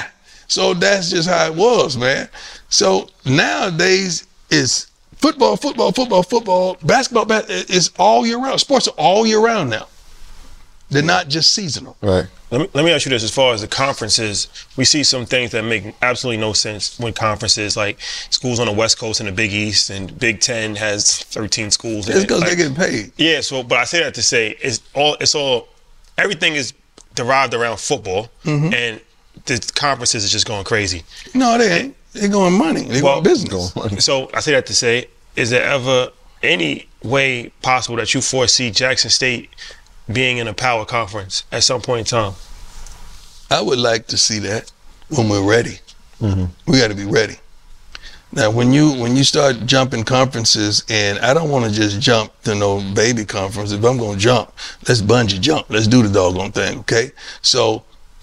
So that's just how it was, man. So nowadays it's football, basketball, it's all year round. Sports are all year round now. They're not just seasonal. Right. Let me ask you this: as far as the conferences, we see some things that make absolutely no sense when conferences, like schools on the West Coast and the Big East, and Big Ten has 13 schools. It's because they're getting paid. Yeah. So, but I say that to say everything is derived around football, and the conferences is just going crazy. No, they ain't. They're going money. They're going business. So I say that to say, is there ever any way possible that you foresee Jackson State being in a power conference at some point in time? I would like to see that when we're ready. We got to be ready. Now, when you start jumping conferences, and I don't want to just jump to no baby conference. If I'm going to jump, let's bungee jump. Let's do the doggone thing, okay? So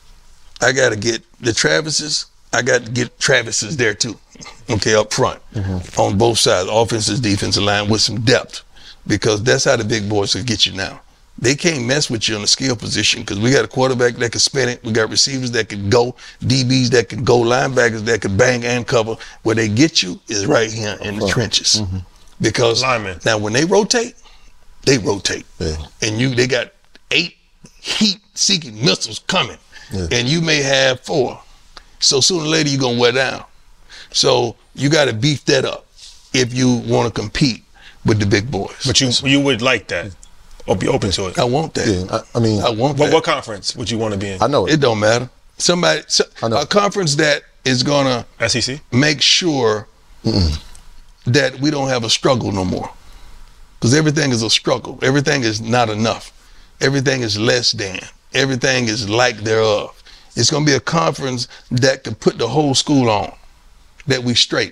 I got to get the Travises. I got to get Travises there too, okay, up front, on both sides, offensive, defensive line, with some depth, because that's how the big boys will get you now. They can't mess with you on the skill position because we got a quarterback that can spin it. We got receivers that can go, DBs that can go, linebackers that can bang and cover. Where they get you is right here in the trenches. Because Linemen. now when they rotate, Yeah. and they got 8 heat-seeking missiles coming, and you may have 4. So sooner or later you're gonna wear down. So you got to beef that up if you want to compete with the big boys. But you would like that or be open to it? I want that. Yeah, I mean, I want that. What conference would you want to be in? I know It don't matter. A conference that is gonna SEC? make sure that we don't have a struggle no more. Because everything is a struggle. Everything is not enough. Everything is less than. Everything is like thereof. It's gonna be a conference that can put the whole school on. That we straight.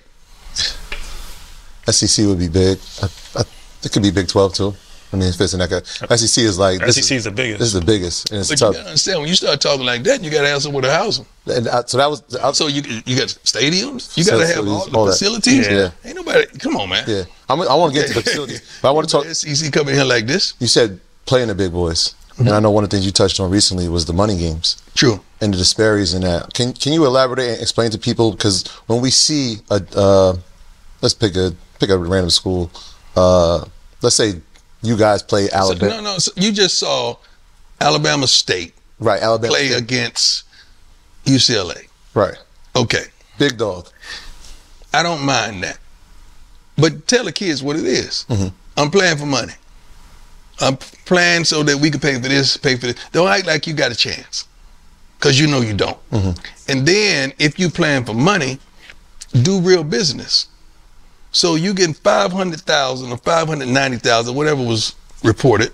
SEC would be big. It could be Big 12 too. I mean, if it's in that SEC is like SEC is the biggest. This is the biggest, and it's But tough. you gotta understand, when you start talking like that, you gotta have somewhere to house them. And so that was So you got stadiums. You gotta have all the all that. facilities. Yeah. Ain't nobody. Come on, man. yeah. I want to get to the facilities, but I want to talk. SEC coming here like this. You said playing the big boys, and I know one of the things you touched on recently was the money games True. and the disparities in that. Can you elaborate and explain to people, because when we see let's pick a random school, let's say you guys play Alabama. No. So you just saw Alabama State Right, Alabama play State. against UCLA. Right, Okay. big dog. I don't mind that. But tell the kids what it is. I'm playing for money. I'm playing so that we can pay for this, pay for this. Don't act like you got a chance. Because you know you don't. And then if you playing for money, do real business. So you getting 500,000 or 590,000, whatever was reported.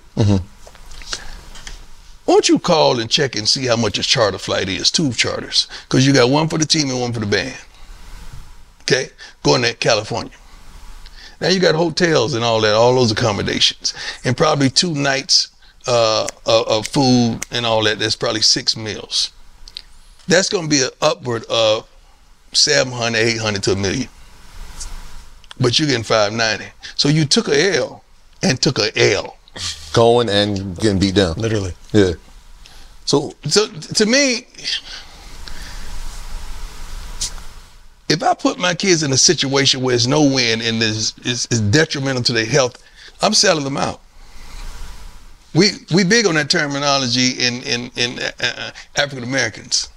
Won't you call and check and see how much a charter flight is, 2 charters? Because you got one for the team and one for the band. Okay? Going to California. Now you got hotels and all that, all those accommodations. And probably 2 nights of food and all that. That's probably 6 meals. That's going to be an upward of 700, 800 to $1 million. But you're getting 590. So you took a L and took a L. Going and getting beat down. Literally. Yeah. So To me, if I put my kids in a situation where there's no win and is detrimental to their health, I'm selling them out. We big on that terminology in African Americans.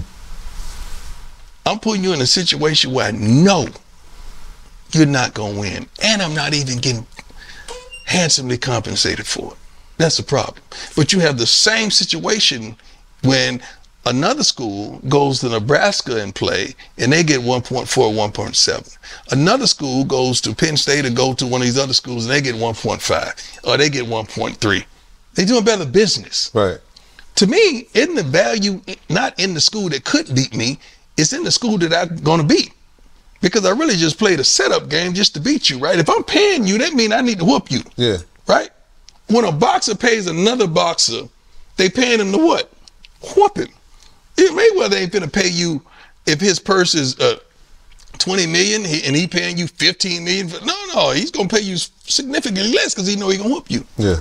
I'm putting you in a situation where I know you're not going to win, and I'm not even getting handsomely compensated for it. That's the problem. But you have the same situation when another school goes to Nebraska and play, and they get 1.4, 1.7. Another school goes to Penn State or go to one of these other schools, and they get 1.5, or they get 1.3. They're doing better business. right. To me, isn't the value not in the school that could beat me, it's in the school that I'm going to beat. Because I really just played a setup game just to beat you, right? If I'm paying you, that means I need to whoop you. Yeah. Right? When a boxer pays another boxer, they paying him to what? Whoop him. Mayweather ain't finna pay you if his purse is 20 million and he paying you 15 million. No, he's gonna pay you significantly less because he know he gonna whoop you. Yeah.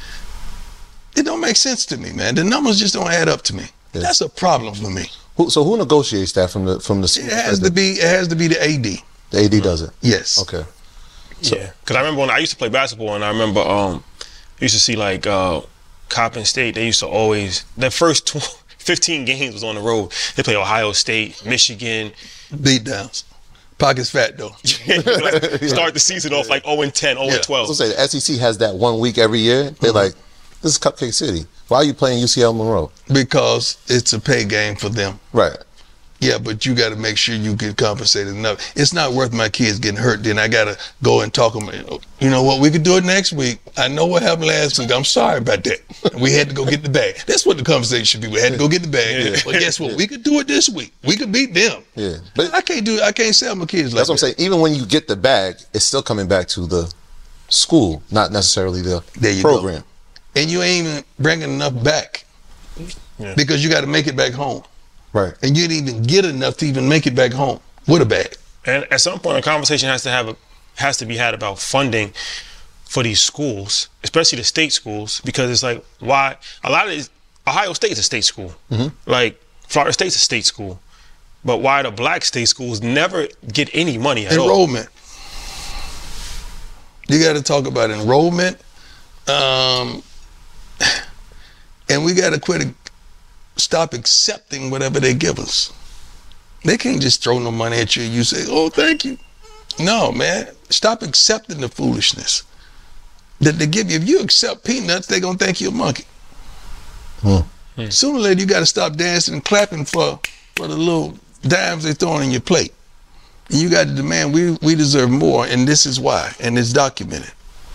It don't make sense to me, man. The numbers just don't add up to me. Yeah. That's a problem for me. So who negotiates that from the It has to be the AD. The AD does it. Yes. Okay. Yeah, because I remember when I used to play basketball, and I remember used to see like Coppin State. They used to always their first 15 games was on the road. They play Ohio State, Michigan. Beat downs. Pockets fat though. Like, start the season off like 0-10, 0-12. So say the SEC has that 1 week every year. They're like, this is Cupcake City. Why are you playing UCL Monroe? Because it's a pay game for them. Right. Yeah, but you got to make sure you get compensated enough. It's not worth my kids getting hurt. Then I got to go and talk them. You know what? We could do it next week. I know what happened last week. I'm sorry about that. We had to go get the bag. That's what the conversation should be. We had to go get the bag. Yeah. But guess what? We could do it this week. We could beat them. Yeah. But I can't sell my kids like That's what I'm saying. Even when you get the bag, it's still coming back to the school, not necessarily the There you program. go. And you ain't even bringing enough back because you got to make it back home. Right. And you didn't even get enough to even make it back home with a bag. And at some point, a conversation has to be had about funding for these schools, especially the state schools, because it's like why a lot of these, Ohio State is a state school, like Florida State's a state school, but why the black state schools never get any money at all? Enrollment. You got to talk about enrollment, and we got to stop accepting whatever they give us. They can't just throw no money at you and you say, oh, thank you. No, man. Stop accepting the foolishness that they give you. If you accept peanuts, they're going to think you're a monkey. Sooner or later, you got to stop dancing and clapping for the little dimes they're throwing in your plate. And you got to demand, we deserve more, and this is why, and it's documented.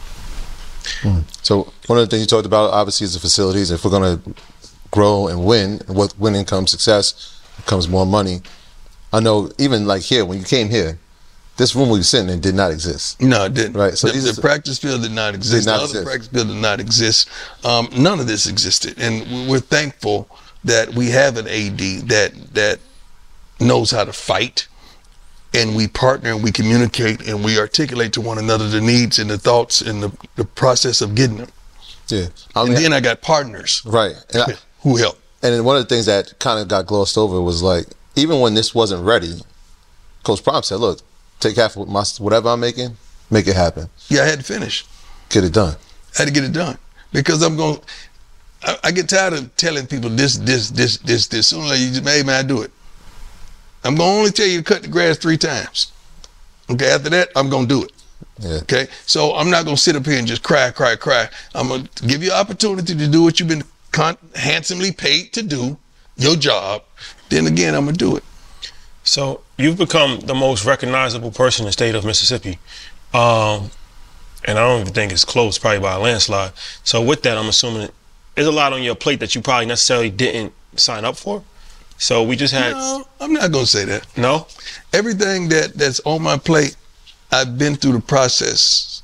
So one of the things you talked about, obviously, is the facilities. If we're going to grow and win, and with winning comes success, comes more money. I know even like here, when you came here, this room we were sitting in did not exist. No, it didn't. Right. So the practice field did not exist. The other practice field did not exist. None of this existed, and we're thankful that we have an AD that knows how to fight, and we partner and we communicate and we articulate to one another the needs and the thoughts and the process of getting them. Yeah. And then I got partners, right, who help. And then one of the things that kind of got glossed over was like, even when this wasn't ready, Coach Prime said, look, take half of whatever I'm making, make it happen. Yeah, I had to finish. Get it done. I had to get it done because I get tired of telling people this. Sooner or later, you just, hey man, I do it. I'm going to only tell you to cut the grass 3 times. Okay, after that, I'm going to do it. Yeah. Okay, so I'm not going to sit up here and just cry. I'm going to give you an opportunity to do what you've been handsomely paid to do, your job. Then again, I'm going to do it. So you've become the most recognizable person in the state of Mississippi. And I don't even think it's close, probably by a landslide. So with that, I'm assuming there's a lot on your plate that you probably necessarily didn't sign up for. So we just had... No, I'm not going to say that. No? Everything that's on my plate, I've been through the process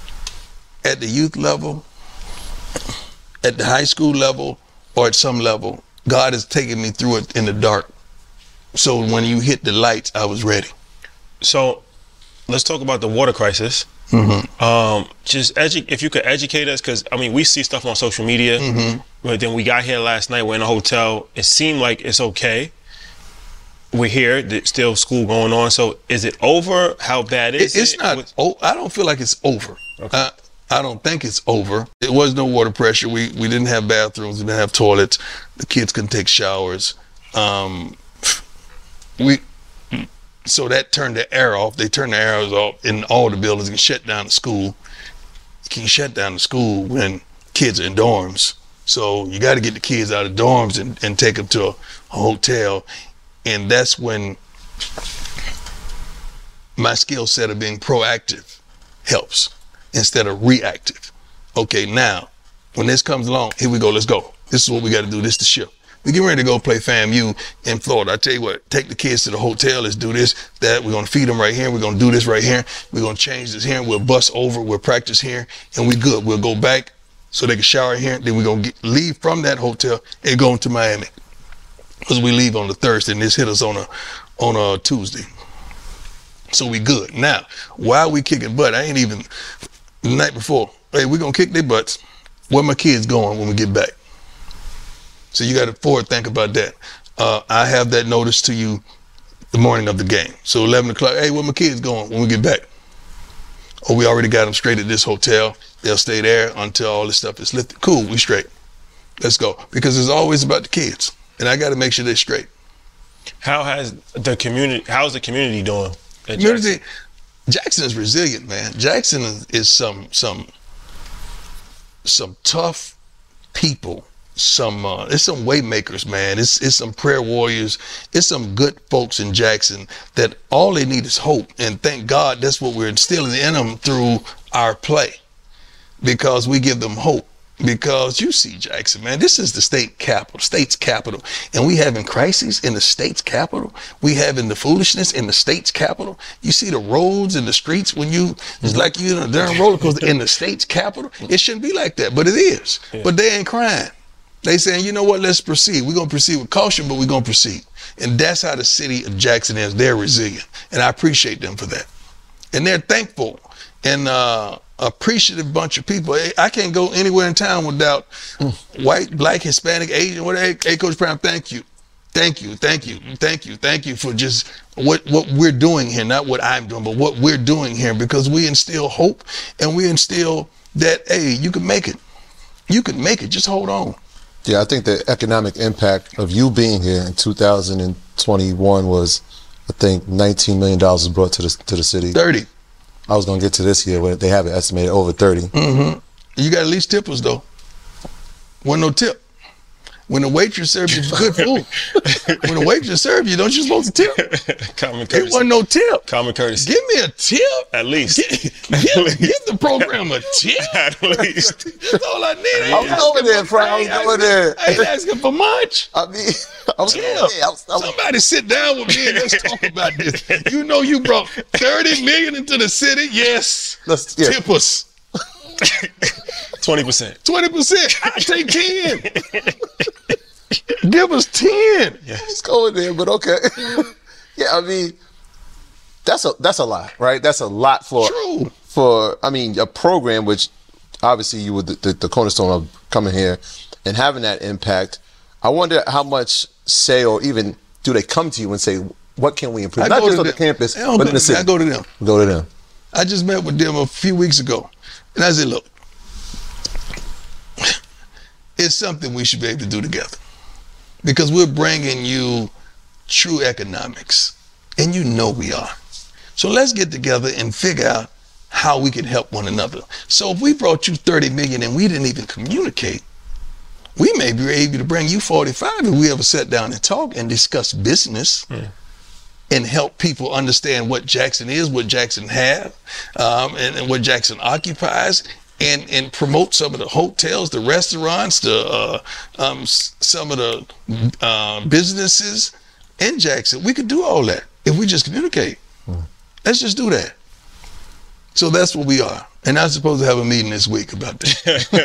at the youth level, at the high school level, or at some level. God has taken me through it in the dark. So when you hit the lights, I was ready. So let's talk about the water crisis. Mm-hmm. If you could educate us, because I mean, we see stuff on social media, but then we got here last night, we're in a hotel. It seemed like it's okay. We're here, there's still school going on. So is it over? How bad is it? It's not. I don't feel like it's over. Okay. I don't think it's over. It was no water pressure. We didn't have bathrooms. We didn't have toilets. The kids couldn't take showers. So that turned the air off. They turned the air off in all the buildings and shut down the school. You can't shut down the school when kids are in dorms. So you got to get the kids out of dorms and take them to a hotel. And that's when my skill set of being proactive helps instead of reactive. Okay, now, when this comes along, here we go, let's go. This is what we got to do, this is the shift. We get ready to go play FAMU in Florida. I tell you what, take the kids to the hotel, let's do this, that. We're going to feed them right here. We're going to do this right here. We're going to change this here. We'll bus over, we'll practice here, and we're good. We'll go back so they can shower here. Then we're going to leave from that hotel and go into Miami. Because we leave on the Thursday and this hit us on a Tuesday. So we good. Now, while we kicking butt, I ain't even, the night before, hey, we're going to kick their butts. Where my kids going when we get back? So you got to forward think about that. I have that notice to you the morning of the game. So 11 o'clock, hey, where my kids going when we get back? Oh, we already got them straight at this hotel. They'll stay there until all this stuff is lifted. Cool, we straight. Let's go. Because it's always about the kids. And I got to make sure they're straight. How's the community doing? Jackson is resilient, man. Jackson is some tough people. It's some way makers, man. It's some prayer warriors. It's some good folks in Jackson that all they need is hope. And thank God that's what we're instilling in them through our play, because we give them hope. Because you see, Jackson, man, this is the state's capital. And we having crises in the state's capital. We having the foolishness in the state's capital. You see the roads and the streets when it's like you in a darn roller coaster in the state's capital. It shouldn't be like that, but it is. Yeah. But they ain't crying. They saying, you know what, let's proceed. We're going to proceed with caution, but we're going to proceed. And that's how the city of Jackson is. They're resilient. And I appreciate them for that. And they're thankful and appreciative bunch of people. I can't go anywhere in town without white, black, Hispanic, Asian, whatever. Hey, Coach Brown, thank you. Thank you for just what we're doing here, not what I'm doing, but what we're doing here, because we instill hope and we instill that, hey, you can make it. You can make it. Just hold on. Yeah, I think the economic impact of you being here in 2021 was, I think, $19 million was brought to the city. 30. I was going to get to this year where they have it estimated over 30. Mm-hmm. You got at least tippers, though. Wasn't no tip. When the waitress serves you good food, when the waitress serves you, don't you supposed to tip? Common courtesy. It wasn't no tip. Common courtesy. Give me a tip. At least. Give the program a tip. At least. That's all I need. I was over there, Frank. I was over there. I ain't asking for much. I mean, I was over there. Somebody sit down with me and let's talk about this. You know you brought $30 million into the city. Yes. Tip us. 20%. 20%. I take 10. Give us 10. Yeah. Let's go in there, but okay. Yeah, I mean, that's a lot, right? That's a lot for I mean, a program which obviously you were the cornerstone of coming here and having that impact. I wonder how much say, or even do they come to you and say, what can we improve? Not just on the campus, but in the city. I go to them. Go to them. I just met with them a few weeks ago. And I said, look, it's something we should be able to do together. Because we're bringing you true economics. And you know we are. So let's get together and figure out how we can help one another. So if we brought you 30 million and we didn't even communicate, we may be able to bring you 45 if we ever sat down and talk and discuss business. And help people understand what Jackson is, what Jackson have, and what Jackson occupies, and promote some of the hotels, the restaurants, some of the businesses in Jackson. We could do all that if we just communicate. Let's just do that. So that's what we are. And I'm supposed to have a meeting this week about that.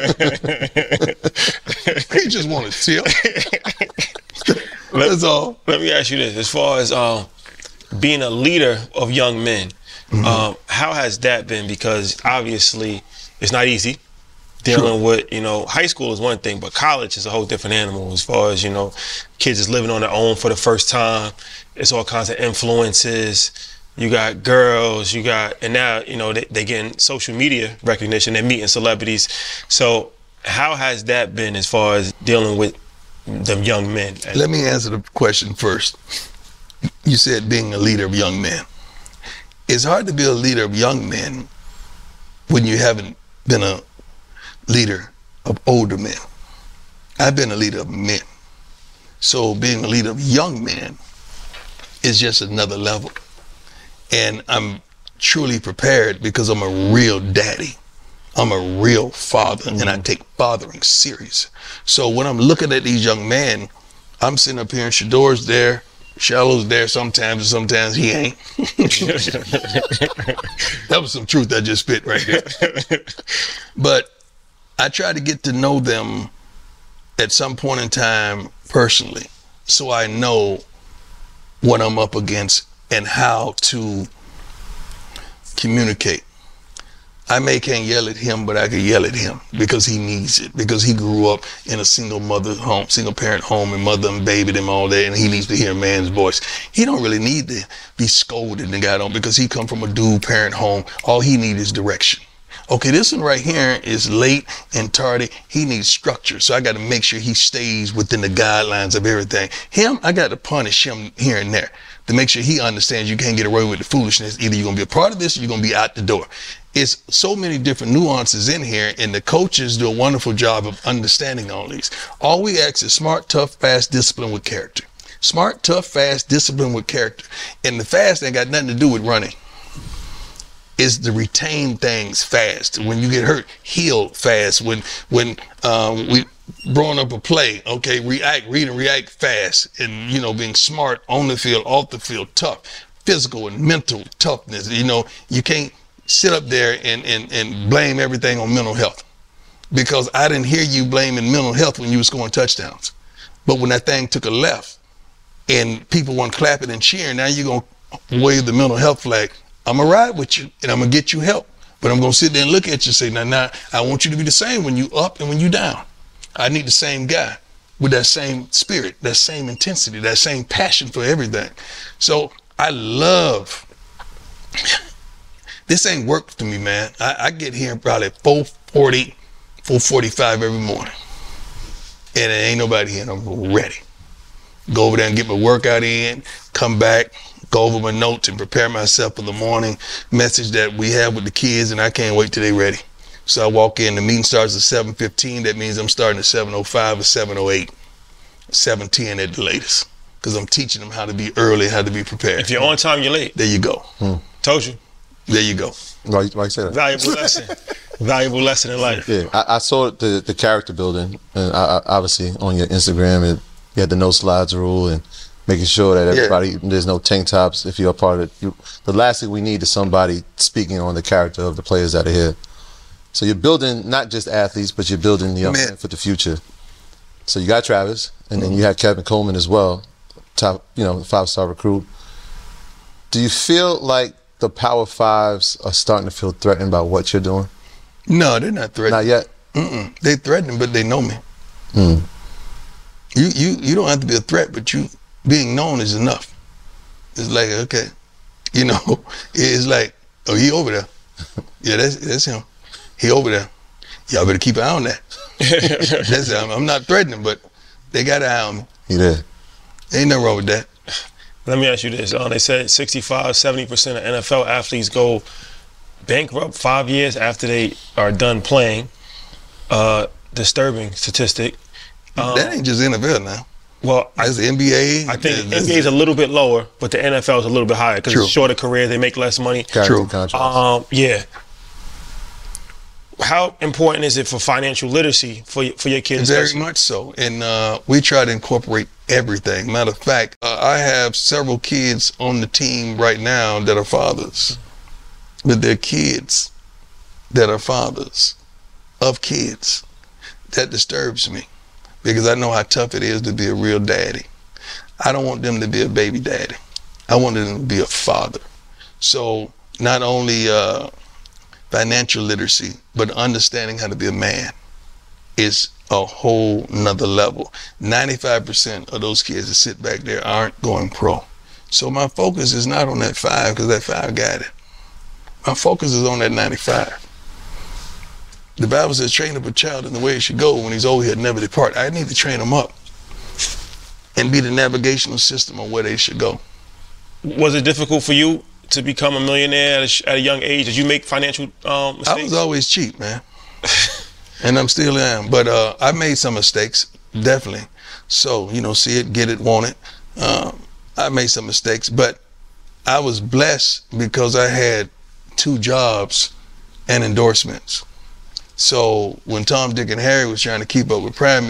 We just want to tip. That's all. Let me ask you this. As far as being a leader of young men, how has that been? Because obviously it's not easy dealing with, high school is one thing, but college is a whole different animal as far as, kids is living on their own for the first time. It's all kinds of influences. You got girls, and now, they getting social media recognition, they're meeting celebrities. So how has that been as far as dealing with them young men? Let me answer the question first. You said being a leader of young men. It's hard to be a leader of young men when you haven't been a leader of older men. I've been a leader of men. So being a leader of young men is just another level. And I'm truly prepared because I'm a real daddy. I'm a real father, and I take fathering serious. So when I'm looking at these young men, I'm sitting up here and Shador's there, Shallow's there sometimes, and sometimes he ain't. That was some truth I just spit right there. But I try to get to know them at some point in time personally, so I know what I'm up against and how to communicate. I can't yell at him, but I can yell at him because he needs it, because he grew up in a single parent home, and mother and babied him all day, and he needs to hear a man's voice. He don't really need to be scolded and got on because he come from a dual parent home. All he needs is direction. Okay, this one right here is late and tardy. He needs structure, so I got to make sure he stays within the guidelines of everything. Him, I got to punish him here and there to make sure he understands you can't get away with the foolishness. Either you're going to be a part of this or you're going to be out the door. It's so many different nuances in here, and the coaches do a wonderful job of understanding all these. All we ask is smart, tough, fast, discipline with character. Smart, tough, fast, discipline with character. And the fast ain't got nothing to do with running. It's to retain things fast. When you get hurt, heal fast. When we brought up a play, okay, read and react fast. And, being smart on the field, off the field, tough, physical and mental toughness. You can't sit up there and blame everything on mental health, because I didn't hear you blaming mental health when you were scoring touchdowns. But when that thing took a left and people weren't clapping and cheering, now you're going to wave the mental health flag. I'm going to ride with you and I'm going to get you help. But I'm going to sit there and look at you and say, now, I want you to be the same when you up and when you down. I need the same guy with that same spirit, that same intensity, that same passion for everything. So I love... This ain't work to me, man. I get here probably at 4:40, 4:45 every morning. and there ain't nobody here, and I'm ready. Go over there and get my workout in, come back, go over my notes and prepare myself for the morning message that we have with the kids, and I can't wait till they ready. So I walk in, the meeting starts at 7:15. That means I'm starting at 7:05 or 7:08, 7:10 at the latest, because I'm teaching them how to be early, how to be prepared. If you're on time, you're late. There you go. Told you. There you go. Why you say that? Valuable lesson. Valuable lesson in life. Yeah, I saw the character building, and obviously on your Instagram, and you had the no slides rule and making sure that everybody, there's no tank tops if you're a part of it. The last thing we need is somebody speaking on the character of the players that are here. So you're building not just athletes, but you're building young men for the future. So you got Travis, and then you have Kevin Coleman as well, top, 5-star recruit. Do you feel like the Power Fives are starting to feel threatened by what you're doing? No, they're not threatening. Not yet. They threatening, but they know me. You don't have to be a threat, but you being known is enough. It's like, okay, it's like, oh, he over there. Yeah, that's him. He over there. Y'all better keep an eye on that. That's it. I'm not threatening, but they got an eye on me. He there. Ain't nothing wrong with that. Let me ask you this. They said 65-70% of NFL athletes go bankrupt 5 years after they are done playing. Disturbing statistic. That ain't just NFL now. Well, that's the NBA. I think the NBA is a little bit lower, but the NFL is a little bit higher because it's shorter career. They make less money. True. Yeah. How important is it for financial literacy for your kids? Very much so. And we try to incorporate everything. Matter of fact, I have several kids on the team right now that are fathers. But they're kids that are fathers of kids. That disturbs me because I know how tough it is to be a real daddy. I don't want them to be a baby daddy. I want them to be a father. So not only financial literacy, but understanding how to be a man is a whole nother level. 95% of those kids that sit back there aren't going pro. So my focus is not on that 5 because that 5 got it. My focus is on that 95. The Bible says, train up a child in the way he should go. When he's old, he'll never depart. I need to train them up and be the navigational system on where they should go. Was it difficult for you to become a millionaire at a young age? Did you make financial mistakes? I was always cheap, man. And I'm still am. But I made some mistakes, definitely. So, see it, get it, want it. I made some mistakes, but I was blessed because I had 2 jobs and endorsements. So when Tom, Dick, and Harry was trying to keep up with Prime,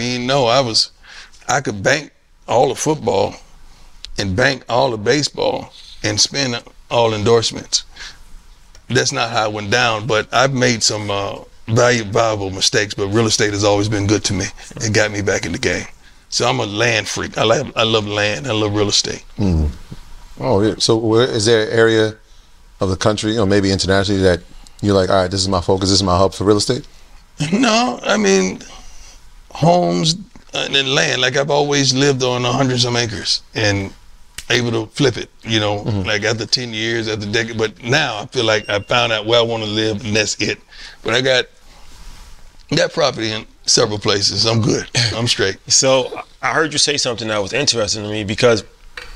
I could bank all the football and bank all the baseball and spend all endorsements. That's not how it went down, but I've made some valuable mistakes, but real estate has always been good to me. It got me back in the game. So I'm a land freak. I love land. I love real estate. Oh, yeah. So is there an area of the country or maybe internationally that you're like, all right, this is my focus, this is my hub for real estate? No, I mean, homes and then land. Like I've always lived on 100-some acres and able to flip it, like after 10 years, after decade. But now I feel like I found out where I want to live and that's it. But I got property in several places. I'm good. I'm straight. So I heard you say something that was interesting to me because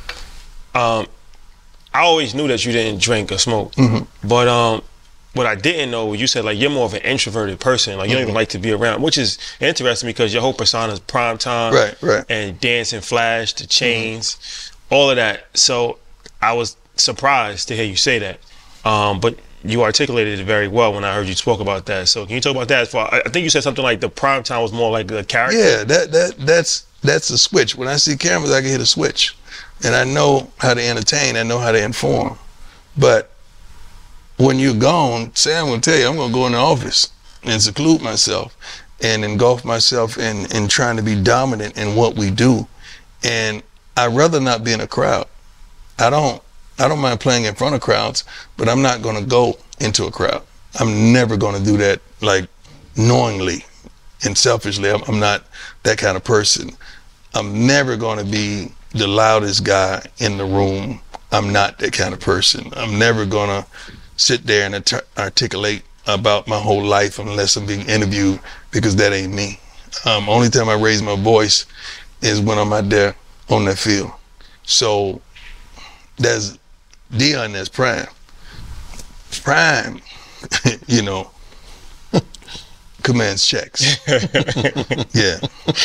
I always knew that you didn't drink or smoke. But what I didn't know was you said like you're more of an introverted person, like you don't even like to be around, which is interesting because your whole persona is prime time, right, and dancing, flash, the chains, all of that. So I was surprised to hear you say that, but you articulated it very well when I heard you spoke about that. So can you talk about that? I think you said something like the prime time was more like a character. Yeah, that's a switch. When I see cameras, I can hit a switch, and I know how to entertain. I know how to inform, but when you're gone, Sam will tell you, I'm going to go in the office and seclude myself and engulf myself in trying to be dominant in what we do. And I'd rather not be in a crowd. I don't mind playing in front of crowds, but I'm not going to go into a crowd. I'm never going to do that like knowingly and selfishly. I'm not that kind of person. I'm never going to be the loudest guy in the room. I'm not that kind of person. I'm never going to sit there and articulate about my whole life unless I'm being interviewed, because that ain't me. Only time I raise my voice is when I'm out there on that field. So there's Deion, that's prime. Prime, you know, commands checks. Yeah.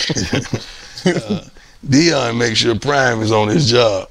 Deion makes sure Prime is on his job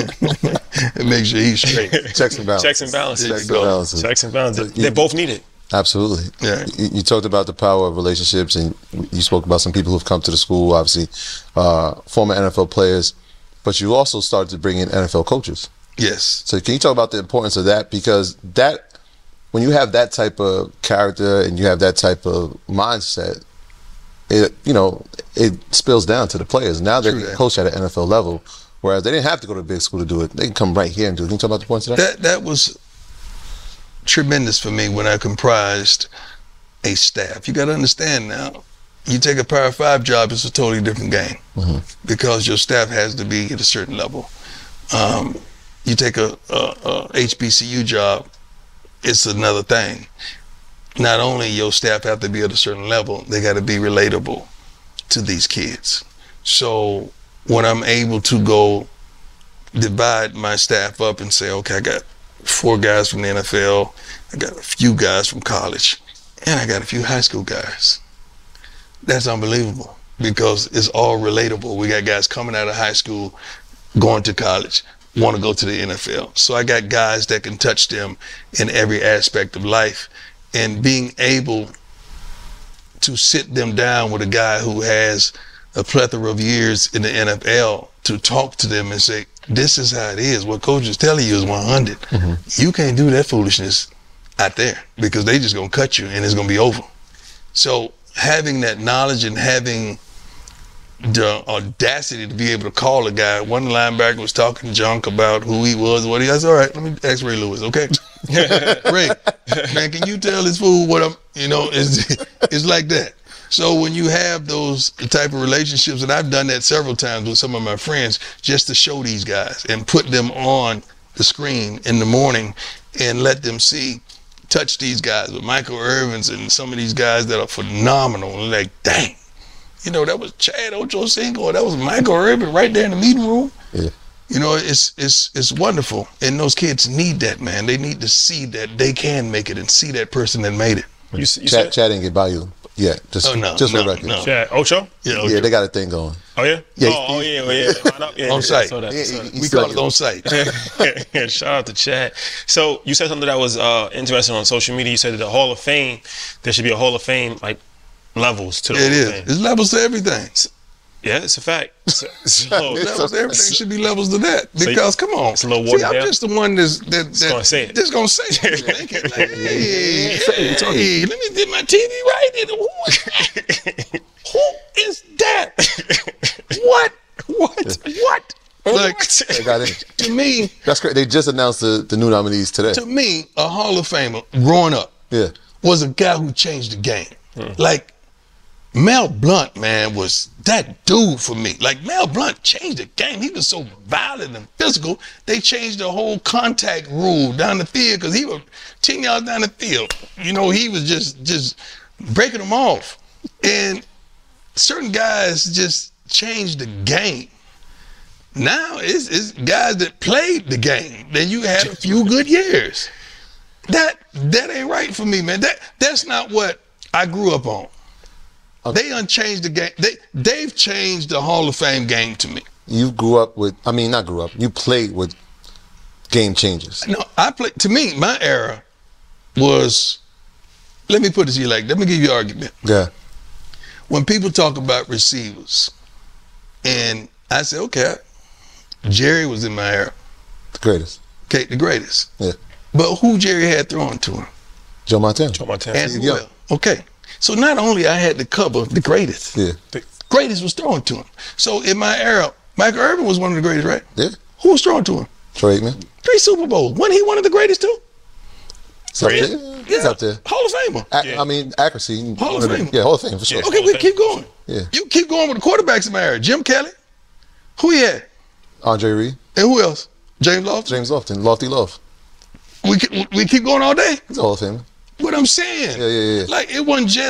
and make sure he's straight. Checks and balances. Checks and balances. Checks and balances. Checks and balances. They both need it. Absolutely. Yeah. You talked about the power of relationships, and you spoke about some people who've come to the school, obviously, former NFL players, but you also started to bring in NFL coaches. Yes. So can you talk about the importance of that? Because that, when you have that type of character and you have that type of mindset, it, you know, it spills down to the players. Now they can coach at an NFL level, whereas they didn't have to go to a big school to do it. They can come right here and do it. Can you talk about the points of that? That was tremendous for me when I comprised a staff. You got to understand now, you take a Power 5 job, it's a totally different game because your staff has to be at a certain level. You take a HBCU job, it's another thing. Not only your staff have to be at a certain level, they got to be relatable to these kids. So when I'm able to go divide my staff up and say, okay, I got 4 guys from the NFL, I got a few guys from college, and I got a few high school guys. That's unbelievable because it's all relatable. We got guys coming out of high school, going to college, want to go to the NFL. So I got guys that can touch them in every aspect of life. And being able to sit them down with a guy who has a plethora of years in the NFL to talk to them and say, this is how it is. What coach is telling you is 100. You can't do that foolishness out there because they just going to cut you and it's going to be over. So having that knowledge and having the audacity to be able to call a guy. One linebacker was talking junk about who he was, what he. I said, all right, let me ask Ray Lewis, okay? Ray, man, can you tell this fool what I'm? You know, it's like that. So when you have those type of relationships, and I've done that several times with some of my friends, just to show these guys and put them on the screen in the morning and let them see, touch these guys with Michael Irvins and some of these guys that are phenomenal. And like, dang. You know, that was Chad Ochocinco, that was Michael Irvin right there in the meeting room. Yeah. You know, it's wonderful. And those kids need that, man. They need to see that they can make it and see that person that made it. Chad didn't get by you yet. Just for the record. No. Chad Ocho? Yeah, Ocho. Yeah, they got a thing going. Oh, yeah? Yeah. On site. We call it on site. Yeah, shout out to Chad. So you said something that was interesting on social media. You said that the Hall of Fame, there should be a Hall of Fame, like, levels to the It is. thing. It's levels to everything. Yeah, it's a fact. Levels to everything should be levels to that. Because come on, it's a little watered I'm down. just the one that's gonna say it. Just gonna say it. Hey, let me get my TV right. Who is that? What? Like, They got it. to me, That's great. They just announced the new nominees today. to me, a Hall of Famer growing up was a guy who changed the game. Like Mel Blount, man, was that dude for me. Like Mel Blount changed the game. He was so violent and physical. They changed the whole contact rule down the field because he was 10 yards down the field. You know, he was just breaking them off. And certain guys just changed the game. Now it's guys that played the game. Then you had a few good years. That ain't right for me, man. That's not what I grew up on. They unchanged the game. They've changed the Hall of Fame game to me. You grew up with, I mean, not grew up, you played with game changers. No, to me, my era was, let me put it to you let me give you an argument. Yeah. When people talk about receivers, and I say, okay, Jerry was in my era. The greatest. Okay, the greatest. Yeah. But who Jerry had throwing to him? Joe Montana. And who else? Okay. So not only I had to cover the greatest. Yeah. The greatest was throwing to him. So in my era, Michael Irvin was one of the greatest, right? Yeah. Who was throwing to him? Troy Aikman. 3 Super Bowls. Wasn't he one of the greatest too? He's up there. He's up there. Hall of Famer. I mean, accuracy. Hall of Famer. Yeah, Hall of Fame for sure. Okay, we keep going. Yeah. You keep going with the quarterbacks in my era. Jim Kelly. Who he had? Andre Reed. And who else? James Lofton. James Lofton. Lofty Love. We keep going all day. He's a Hall of Famer. What I'm saying. Yeah. Like, it wasn't just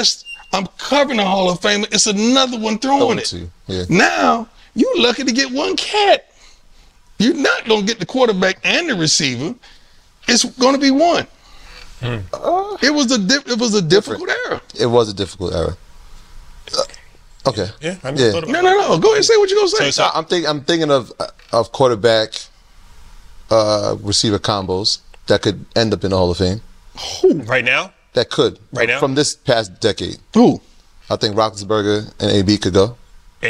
I'm covering a Hall of Famer. It's another one throwing it. to you. Yeah. Now, you're lucky to get one cat. You're not going to get the quarterback and the receiver. It's going to be one. It was a difficult era. It was a difficult era. Okay. Yeah, I never thought about No. Go ahead and say what you're going to say. So- I'm thinking of quarterback receiver combos that could end up in the Hall of Fame. right now. That could Right now? from this past decade. Who? I think Roethlisberger and AB could go.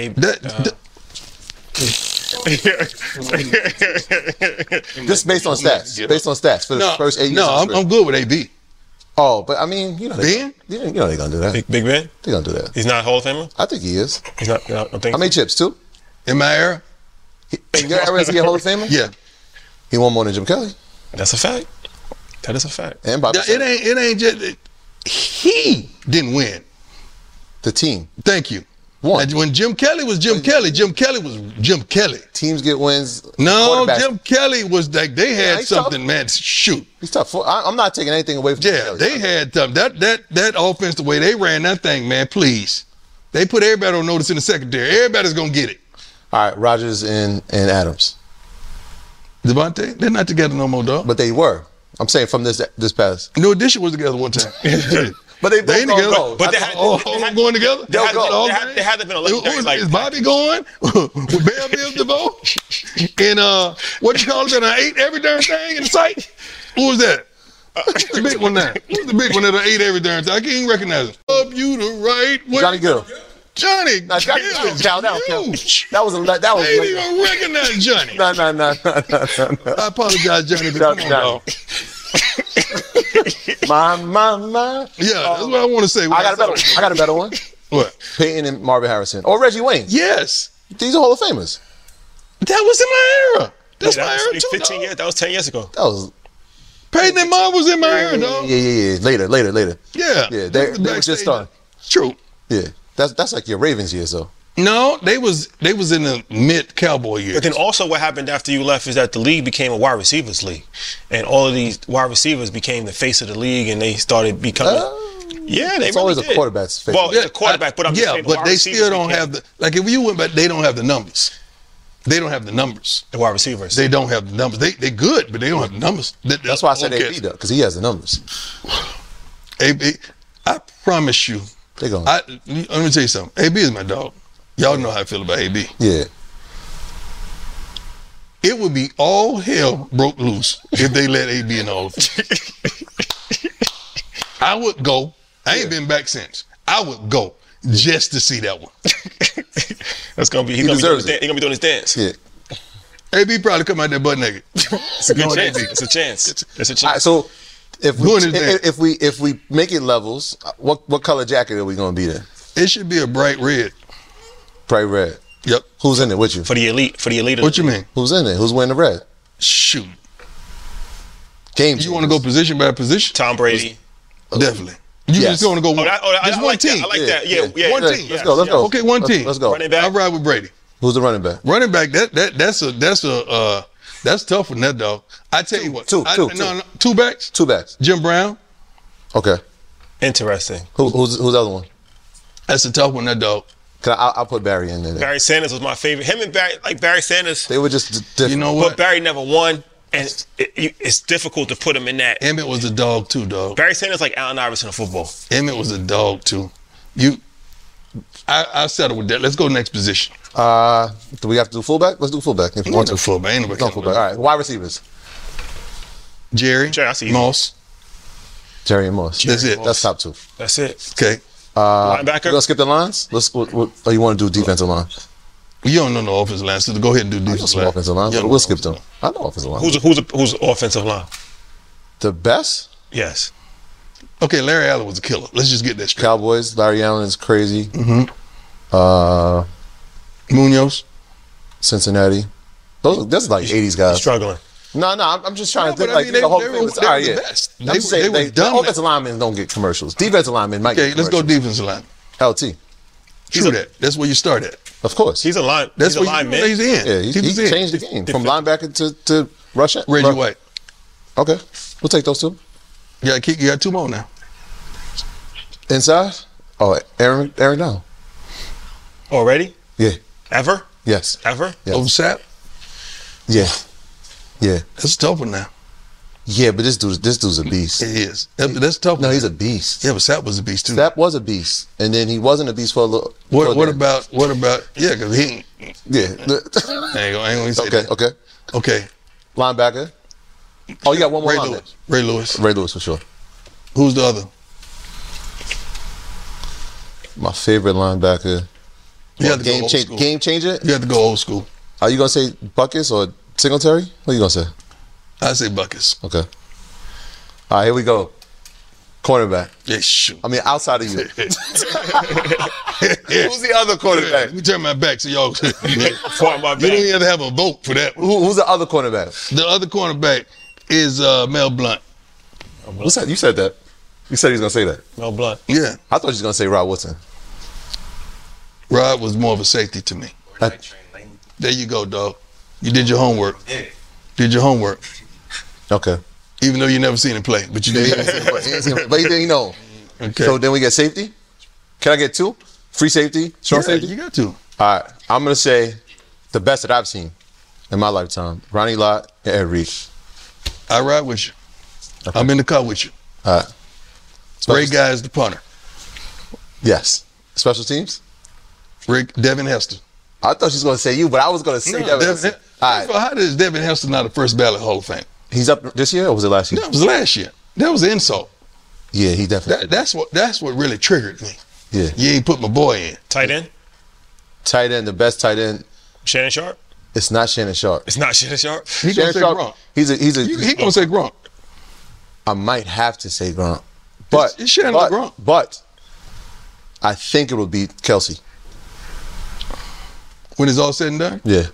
Just based on stats. Based on stats for the first 8 years. No, I'm good with AB. Oh, but I mean, you know, Ben? you know they're gonna do that. Big Ben. They're gonna do that. He's not a Hall of Famer. I think he is. He's not. I don't think. How many chips? 2? In my era? In your era, is he a Hall of Famer? Yeah. He won more than Jim Kelly That's a fact. That is a fact. and Bobby. It ain't just he didn't win. The team. Thank you. Won. And when Jim Kelly was Jim Kelly was Jim Kelly. Teams get wins. No, Quarterbacks- Jim Kelly was like they had he's something, tough. man. Shoot. He's tough. I'm not taking anything away from Jim Yeah, Kelly. they had that offense, the way they ran that thing, man, please. They put everybody on notice in the secondary. Everybody's gonna get it. All right, Rodgers and Adams. Devontae, they're not together no more, dog. But they were. I'm saying from this past. New Edition was together one time. But they both ain't gonna together. go. But they had- Oh, going together? They had- All they had- game? they had to been a legendary, Who is- like- Is Bobby going? With Bell Bill DeVoe? And what do you call it? And I ate every darn thing in sight? Who was that? Who's the big one now? Who's the big one that I ate every darn thing? I can't even recognize him. Love you the right way. Johnny Gill. Johnny Now, Johnny Gill. Gill. That was Huge. that was I ain't even recognize Johnny. No. I apologize, Johnny, but come on, dog. My. Yeah, that's what I want to say. I got a better one. What? Peyton and Marvin Harrison. Or Reggie Wayne. Yes. These are Hall of Famers. That was in my era. That's that my was era like too, 15 dog. years. That was 10 years ago. That was Peyton and Mom was in my era, dog. yeah. Later. Yeah. Yeah, they were just starting. True. Yeah. That's like your Ravens years though. No, they was in the mid Cowboy years. But then also what happened after you left is that the league became a wide receivers league. And all of these wide receivers became the face of the league and they started becoming yeah, they It's really always did. a quarterback's face. Well, it's a quarterback, but I'm just saying the but wide they receivers still don't became have the like if you went back, they don't have the numbers. They don't have the numbers. the wide receivers. They don't have the numbers. They good, but they don't have the numbers. That's why I said Okay. AB though, because he has the numbers. AB, I promise you. They going. Let me tell you something. AB is my dog. Y'all know how I feel about AB. Yeah. It would be all hell broke loose if they let AB in all of it. I would go. I ain't been back since. I would go just to see that one. That's gonna be He deserves he's gonna be doing his dance. Yeah. AB probably come out there butt naked. It's a good chance. It's a chance. It's a chance. All right, so Doing his dance. if we make it levels, what color jacket are we gonna be there? It should be a bright red. Bright red. Yep. Who's in it with you? For the elite. What you mean? Who's in it? Who's wearing the red? Shoot. Game. You want to go position by position? Tom Brady. Definitely. You Yes. just want to go one. I just one like team. that. I like that. Yeah. One yeah. team. Let's go. Let's go. Okay, one team. Let's go. Running back. I ride with Brady. Who's the running back? Running back. That's tough with that dog. I tell you what. Two. No, two backs. Two backs. Jim Brown. Okay. Interesting. Who's the other one? That's a tough one. That dog. I'll put Barry in there. Barry Sanders was my favorite. Him and Barry Sanders. They were just different. You know But what? Barry never won, and it's difficult to put him in that. Emmett was a dog too, dog. Barry Sanders like Allen Iverson of football. Emmett was a dog too. I settle with that. Let's go next position. Do we have to do fullback? Let's do fullback. If you want No to. fullback. Ain't nobody No care fullback. about All right. Wide receivers. Jerry. I see you. Moss. Jerry and Moss. That's it. That's top two. That's it. Okay. Linebacker. We're gonna skip the lines. Or you want to do defensive line? You don't know no offensive line, so go ahead and do I know defensive some line. offensive line, You but don't we'll know skip them. offensive I know offensive line. Who's offensive line? The best? Yes. line. Okay, Larry Allen was a killer. Let's just get that straight. Cowboys. Larry Allen is crazy. Munoz. Cincinnati. That's like 80s guys. Struggling. No, I'm just trying to think but I like mean, the they whole were favorites. the All right, yeah. best. I'm They just saying, were the dominant. offensive linemen don't get commercials. Defensive linemen might Okay, get let's go commercials. defensive line. LT. True that. That's where you start at. Of course. He's a line. That's he's a where lineman. he's in. yeah, he was in. changed the game from linebacker to Russia. Reggie White. Okay, we'll take those two. You got two more now. Inside, Oh, Aaron Donald. Already? Yeah. Ever? Yes. Ever? Yes. Over Sapp? Yeah. Yeah. That's a tough one now. Yeah, but this dude's a beast. It is. That's a tough one. No, he's a beast. Yeah, but Sapp was a beast too. Sapp was a beast, and then he wasn't a beast for a little. What about? Yeah, because he. Yeah. I ain't gonna say that. Okay. Okay. Linebacker. Oh, you got one more Ray linebacker. Lewis. Ray Lewis. Ray Lewis for sure. Who's the other? My favorite linebacker. You have to go old school. Game changer. You have to go old school. Are you gonna say Buckets or Singletary? What are you gonna say? I say Buckets. Okay. All right, here we go. Cornerback. Yeah, shoot. I mean, outside of you. Who's the other Let cornerback? me turn my back so y'all. Fought my You don't back. even have to have a vote for that. Who's the other cornerback? The other cornerback is Mel Blunt. What's that? You said that. You said he was gonna say that. Mel Blunt. Yeah, I thought you was gonna say Rod Woodson. Rod was more of a safety to me. There you go, dog. You did your homework. Did your homework. Okay. Even though you never seen him play, but you did. But you didn't know. Okay. So then we get safety. Can I get two? Free safety, strong Yeah, safety. you got to. All right. I'm gonna say the best that I've seen in my lifetime: Ronnie Lott and Ed Reed. I ride with you. I'm in the car with you. All right. Ray Guy is the punter. Yes. Special teams. Devin Hester. I thought she was gonna say you, but I was gonna say Devin. Hester. All right. How is Devin Hester not a first ballot Hall of Fame? He's up this year, or was it last year? That was last year. That was an insult. Yeah, he definitely. That's what really triggered me. Yeah. You ain't put my boy in. Tight end? Tight end, the best tight end. Shannon Sharp? It's not Shannon Sharp. It's not Shannon Sharp? He gonna Shannon say Sharp. Gronk. He's a. He gonna say Gronk. I might have to say Gronk, but It's Shannon Gronk. But I think it will be Kelsey. When it's all said and done, Yeah.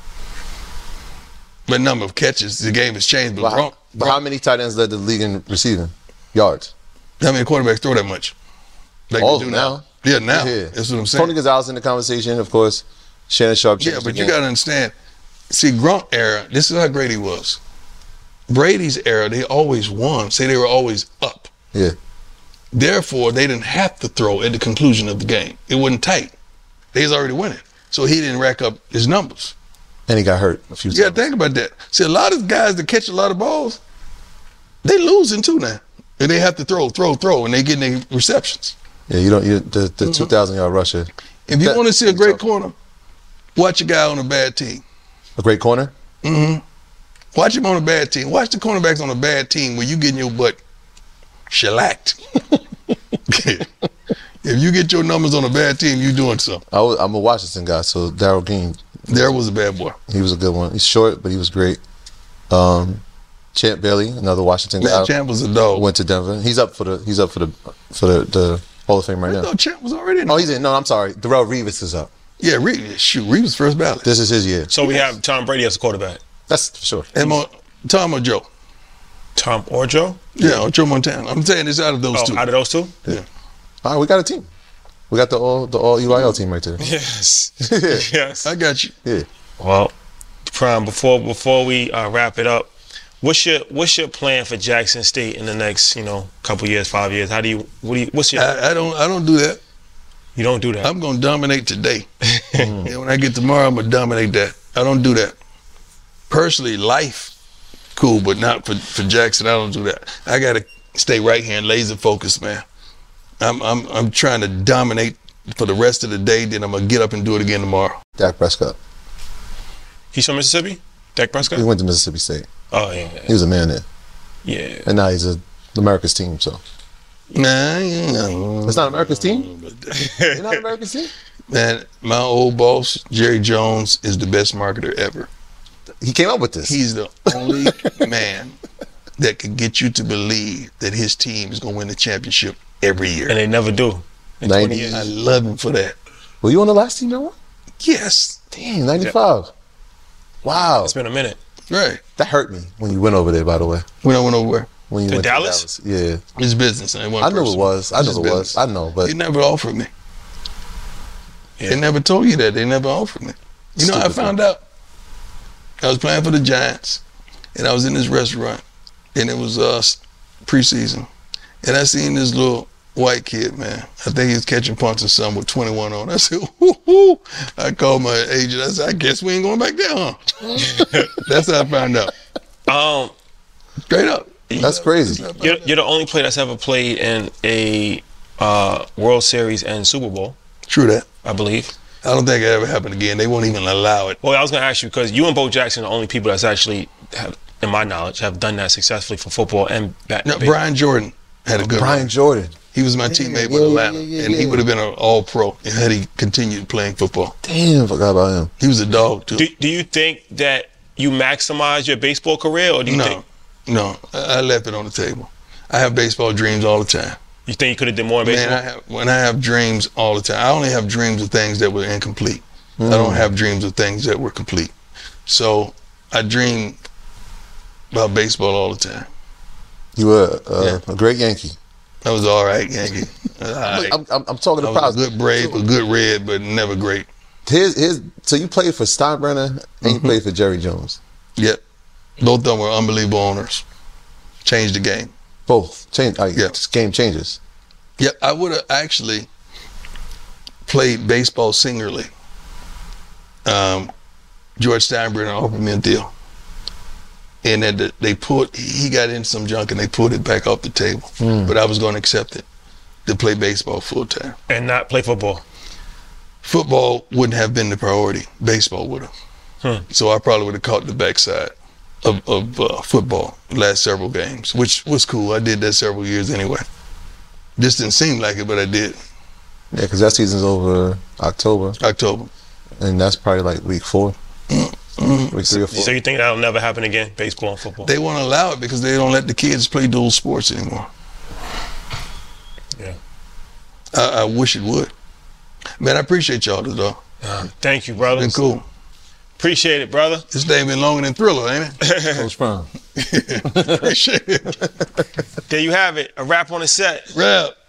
but number of catches, the game has changed. But Gronk, But how many tight ends led the league in receiving yards? how many quarterbacks throw that much? Like All they of do them now. Yeah, now. Yeah. That's what I'm saying. Tony Gonzalez in the conversation, of course. Shannon Sharp. Yeah, changed but the you game. got to understand. See, Gronk era, this is how great he was. Brady's era, they always won. Say they were always up. Yeah. Therefore, they didn't have to throw at the conclusion of the game. It wasn't tight. They was already winning. So he didn't rack up his numbers. And he got hurt a few You got times. to think about that. See, a lot of guys that catch a lot of balls, they losing too now. And they have to throw, and they getting their receptions. Yeah, you don't. The 2,000-yard rusher. If you That- want to see a great corner, watch a guy on a bad team. A great corner. Watch him on a bad team. Watch the cornerbacks on a bad team where you getting your butt shellacked. If you get your numbers on a bad team, you doing something. I'm a Washington guy, so Darryl Green, There was a bad boy. he was a good one. He's short, but he was great. Champ Bailey, another Washington guy, Champ was a dog. went to Denver. He's up for the Hall of Fame right I now. thought Champ was already in. Oh, he's in. No, I'm sorry. Darrell Revis is up. Yeah, Reed was first ballot. This is his year. So we have Tom Brady as a quarterback. That's for sure. Tom or Joe? Tom or Joe? Yeah, or Joe Montana. I'm saying it's out of those two. Out of those two? All right, we got a team. We got the all UIL team right there. Yes. Yeah. Yes. I got you. Yeah. Well, Prime, before we wrap it up, what's your plan for Jackson State in the next couple years, 5 years? What's your? I don't do that. You don't do that. I'm gonna dominate today. Yeah, when I get tomorrow, I'm gonna dominate that. I don't do that. Personally, life, cool, but not for Jackson. I don't do that. I gotta stay right here and laser focused, man. I'm trying to dominate for the rest of the day. Then I'm gonna get up and do it again tomorrow. Dak Prescott. He's from Mississippi? Dak Prescott? He went to Mississippi State. Oh, yeah. He was a man there, Yeah. and now he's America's team. So Nah, it's not America's team. It's not America's team. man. My old boss, Jerry Jones, is the best marketer ever. He came up with this. He's the only man that can get you to believe that his team is gonna win the championship every year. And they never do. In 90. 20 years. I love him for that. Were you on the last team that won? Yes, Dang, 95. Wow, It's been a minute. right. that hurt me when you went over there. By the way, When I went over, when you To went Dallas? to Dallas. Yeah, it's business. It wasn't I knew it personal. was. I It's knew just it was. business. I know, but They never offered me. Yeah. They never told you that. They never offered me. You know, I Stupid found out. I was playing for the Giants, and I was in this restaurant, and it was preseason, and I seen this little white kid, man. I think he was catching punts or something with 21 on. I said, whoo. I called my agent. I said, I guess we ain't going back there, huh? That's how I found out. Straight up. That's crazy. You're the only player that's ever played in a World Series and Super Bowl. True that. I believe. I don't think it ever happened again. They won't even allow it. Well, I was going to ask you because you and Bo Jackson are the only people that's actually, in my knowledge, have done that successfully for football and No, Brian Jordan had a good Brian run. Jordan. He was my teammate with Atlanta, and he would have been an all-pro had he continued playing football. Damn, I forgot about him. He was a dog, too. Do you think that you maximize your baseball career, or do you think? No, I left it on the table. I have baseball dreams all the time. You think you could have done more in baseball? Man, when I have dreams all the time, I only have dreams of things that were incomplete. I don't have dreams of things that were complete. So I dream about baseball all the time. You were a great Yankee. I was all right, Yankee. Right. I'm talking I about was a good Brave, a good Red, but never great. So you played for Steinbrenner and you played for Jerry Jones. Yep. Both of them were unbelievable owners. Changed the game. Both change. Yeah. Game changes. Yep. I would have actually played baseball singularly. George Steinbrenner offered me a deal. And that he got in some junk and they pulled it back off the table. But I was going to accept it to play baseball full time. And not play football? Football wouldn't have been the priority. Baseball would have. So I probably would have caught the backside of football the last several games, which was cool. I did that several years anyway. Just didn't seem like it, but I did. Yeah, because that season's over October. And that's probably like week 4. Week 3 or 4. So you think that'll never happen again, baseball and football? They won't allow it because they don't let the kids play dual sports anymore. Yeah. I wish it would. Man, I appreciate y'all, though. Thank you, brother. Been cool. Appreciate it, brother. This day been longer than Thriller, ain't it? Coach Prime. Appreciate it. There you have it. A wrap on the set. Rap.